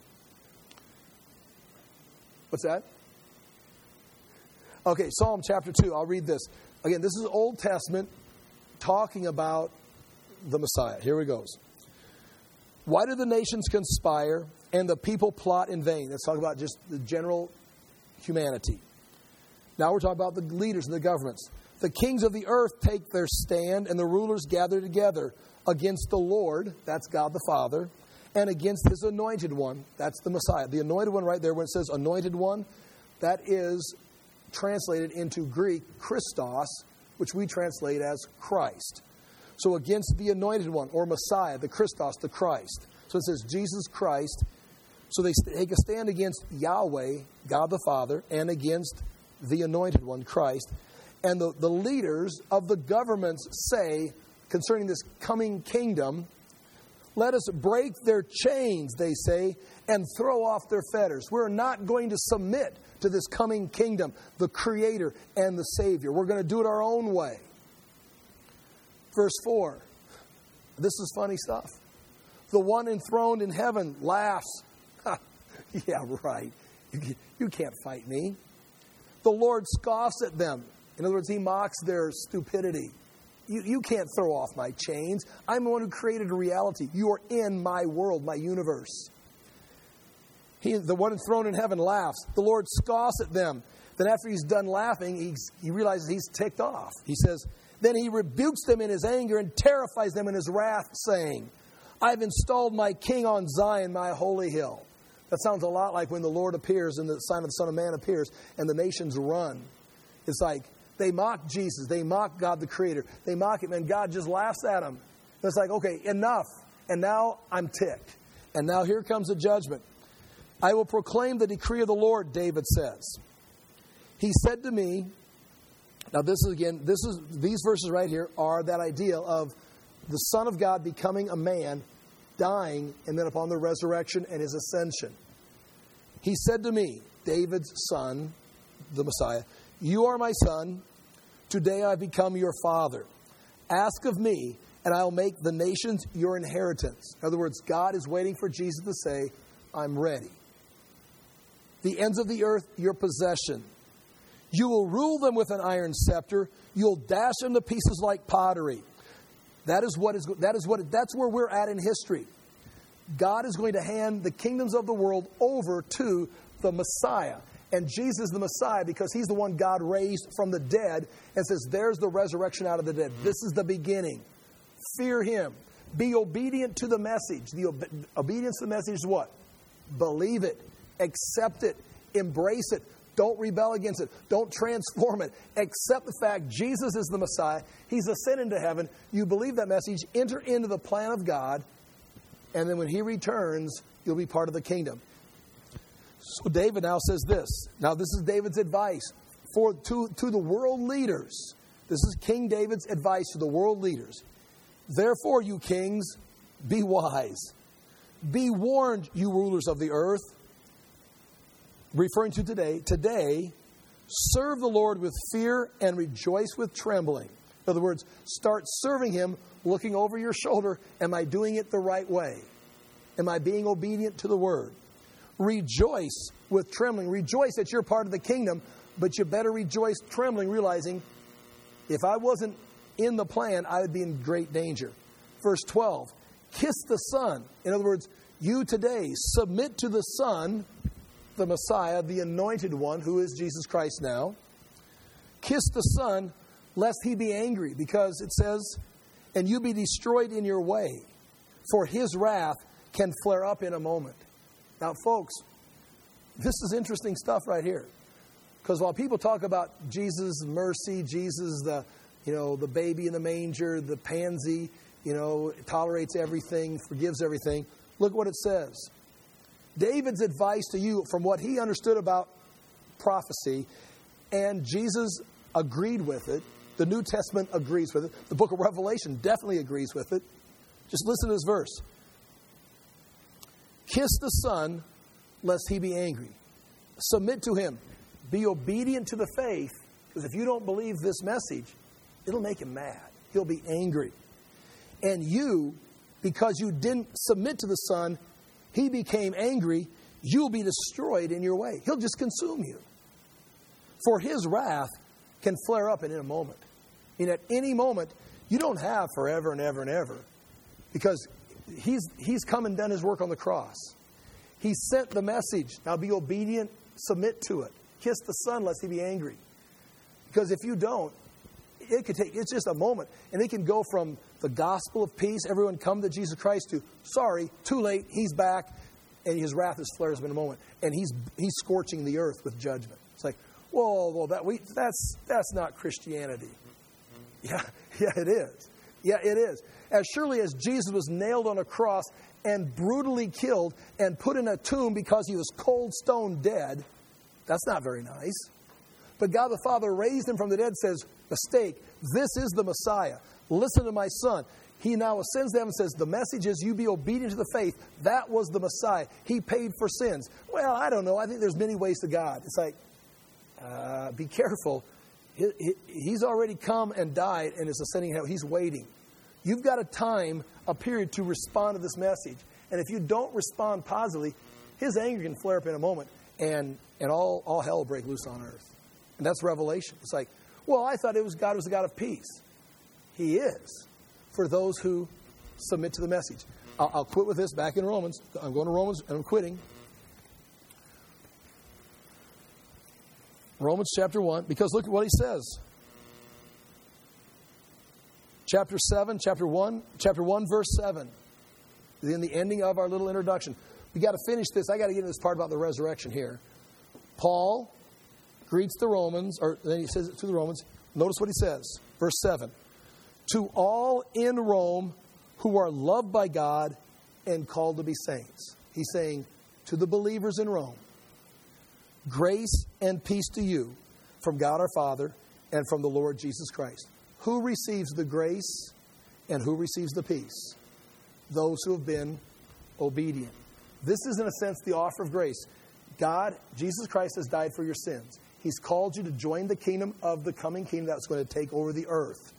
What's that? Okay, Psalm chapter 2. I'll read this. Again, this is Old Testament talking about the Messiah. Here it goes. Why do the nations conspire and the people plot in vain? Let's talk about just the general humanity. Now we're talking about the leaders and the governments. The kings of the earth take their stand, and the rulers gather together against the Lord, that's God the Father, and against His anointed one, that's the Messiah. The anointed one right there, when it says anointed one, that is translated into Greek, Christos, which we translate as Christ. So against the anointed one, or Messiah, the Christos, the Christ. So it says Jesus Christ. So they take a stand against Yahweh, God the Father, and against the anointed one, Christ. And the leaders of the governments say, concerning this coming kingdom, let us break their chains, they say, and throw off their fetters. We're not going to submit to this coming kingdom, the Creator and the Savior. We're going to do it our own way. Verse 4. This is funny stuff. The one enthroned in heaven laughs. Yeah, right. You can't fight me. The Lord scoffs at them. In other words, He mocks their stupidity. You can't throw off my chains. I'm the one who created a reality. You are in my world, my universe. The one enthroned in heaven laughs. The Lord scoffs at them. Then after He's done laughing, he realizes He's ticked off. He says, then He rebukes them in His anger and terrifies them in His wrath, saying, I've installed my king on Zion, my holy hill. That sounds a lot like when the Lord appears and the sign of the Son of Man appears and the nations run. It's like, They mock Jesus. They mock God the Creator. They mock Him, and God just laughs at them. It's like, okay, enough. And now I'm ticked. And now here comes the judgment. I will proclaim the decree of the Lord, David says. He said to me, now these verses right here are that idea of the Son of God becoming a man, dying, and then upon the resurrection and His ascension. He said to me, David's son, the Messiah, you are my son. Today I become your father. Ask of me, and I will make the nations your inheritance. In other words, God is waiting for Jesus to say, I'm ready. The ends of the earth, your possession. You will rule them with an iron scepter. You'll dash them to pieces like pottery. That's where we're at in history. God is going to hand the kingdoms of the world over to the Messiah. And Jesus is the Messiah because He's the one God raised from the dead and says, there's the resurrection out of the dead. This is the beginning. Fear Him. Be obedient to the message. The obedience to the message is what? Believe it. Accept it. Embrace it. Don't rebel against it. Don't transform it. Accept the fact Jesus is the Messiah. He's ascended to heaven. You believe that message. Enter into the plan of God. And then when He returns, you'll be part of the kingdom. So David now says this. Now this is David's advice to the world leaders. This is King David's advice to the world leaders. Therefore, you kings, be wise. Be warned, you rulers of the earth. Referring to today. Today, serve the Lord with fear and rejoice with trembling. In other words, start serving Him, looking over your shoulder. Am I doing it the right way? Am I being obedient to the Word? Rejoice with trembling. Rejoice that you're part of the kingdom, but you better rejoice trembling, realizing if I wasn't in the plan, I would be in great danger. Verse 12, kiss the Son. In other words, you today submit to the Son, the Messiah, the anointed one, who is Jesus Christ now. Kiss the Son, lest He be angry, because it says, and you be destroyed in your way, for His wrath can flare up in a moment. Now, folks, this is interesting stuff right here. Because while people talk about Jesus' mercy, Jesus, the baby in the manger, the pansy, tolerates everything, forgives everything, look what it says. David's advice to you from what he understood about prophecy, and Jesus agreed with it. The New Testament agrees with it. The book of Revelation definitely agrees with it. Just listen to this verse. Kiss the Son, lest He be angry. Submit to Him. Be obedient to the faith, because if you don't believe this message, it'll make Him mad. He'll be angry. And you, because you didn't submit to the Son, He became angry. You'll be destroyed in your way. He'll just consume you. For His wrath can flare up in a moment. I mean, at any moment, you don't have forever and ever and ever. Because He's come and done His work on the cross. He sent the message. Now be obedient, submit to it. Kiss the Son, lest He be angry. Because if you don't, it's just a moment. And it can go from the gospel of peace, everyone come to Jesus Christ, to, sorry, too late, He's back, and His wrath is flares up in a moment. And He's scorching the earth with judgment. It's like, whoa, that's not Christianity. Yeah, it is. Yeah, it is. As surely as Jesus was nailed on a cross and brutally killed and put in a tomb because He was cold stone dead, that's not very nice. But God the Father raised Him from the dead, says, mistake, this is the Messiah. Listen to my Son. He now ascends to heaven and says, the message is you be obedient to the faith. That was the Messiah. He paid for sins. Well, I don't know. I think there's many ways to God. It's like, be careful. He's already come and died and is ascending to heaven. He's waiting. You've got a period to respond to this message. And if you don't respond positively, His anger can flare up in a moment and all hell will break loose on earth. And that's Revelation. It's like, well, I thought God was a God of peace. He is, for those who submit to the message. I'll quit with this back in Romans. I'm going to Romans and I'm quitting. Romans chapter 1, because look at what he says. Chapter 1, verse 7. In the ending of our little introduction. We got to finish this. I got to get into this part about the resurrection here. Paul greets the Romans, or then he says it to the Romans. Notice what he says. Verse 7. To all in Rome who are loved by God and called to be saints. He's saying to the believers in Rome, grace and peace to you from God our Father and from the Lord Jesus Christ. Who receives the grace and who receives the peace? Those who have been obedient. This is, in a sense, the offer of grace. God, Jesus Christ, has died for your sins. He's called you to join the kingdom of the coming kingdom that's going to take over the earth.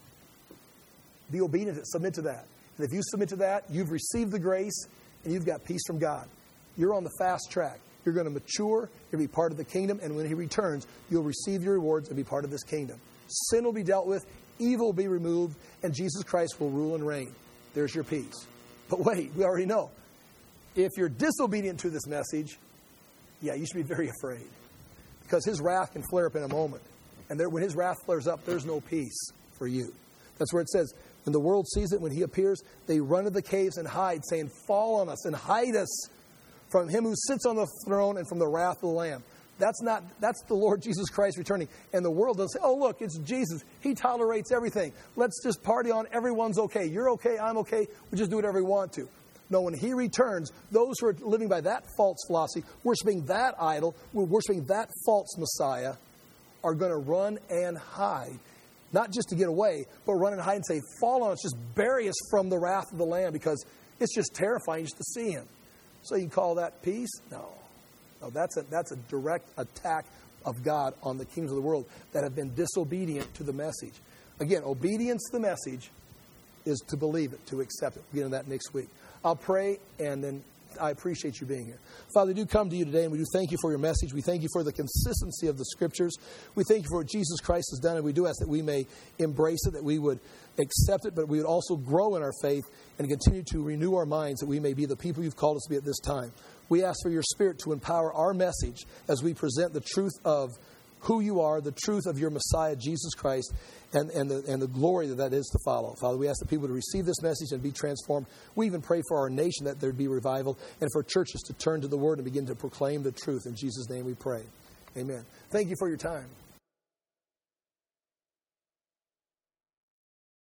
Be obedient. Submit to that. And if you submit to that, you've received the grace and you've got peace from God. You're on the fast track. You're going to mature. You'll be part of the kingdom. And when He returns, you'll receive your rewards and be part of this kingdom. Sin will be dealt with. Evil will be removed. And Jesus Christ will rule and reign. There's your peace. But wait, we already know. If you're disobedient to this message, yeah, you should be very afraid. Because His wrath can flare up in a moment. And when His wrath flares up, there's no peace for you. That's where it says, when the world sees it, when He appears, they run to the caves and hide, saying, fall on us and hide us from Him who sits on the throne and from the wrath of the Lamb. That's the Lord Jesus Christ returning. And the world doesn't say, oh, look, it's Jesus. He tolerates everything. Let's just party on. Everyone's okay. You're okay. I'm okay. We just do whatever we want to. No, when He returns, those who are living by that false philosophy, worshiping that idol, worshiping that false Messiah, are going to run and hide. Not just to get away, but run and hide and say, fall on us, just bury us from the wrath of the Lamb, because it's just terrifying just to see Him. So you can call that peace? No, that's a direct attack of God on the kings of the world that have been disobedient to the message. Again, obedience to the message is to believe it, to accept it. We'll get into that next week. I'll pray, and then I appreciate you being here. Father, we do come to you today, and we do thank you for your message. We thank you for the consistency of the Scriptures. We thank you for what Jesus Christ has done, and we do ask that we may embrace it, that we would accept it, but we would also grow in our faith and continue to renew our minds, that we may be the people you've called us to be at this time. We ask for your Spirit to empower our message as we present the truth of who you are, the truth of your Messiah, Jesus Christ, and the glory that is to follow. Father, we ask the people to receive this message and be transformed. We even pray for our nation that there'd be revival, and for churches to turn to the Word and begin to proclaim the truth. In Jesus' name we pray. Amen. Thank you for your time.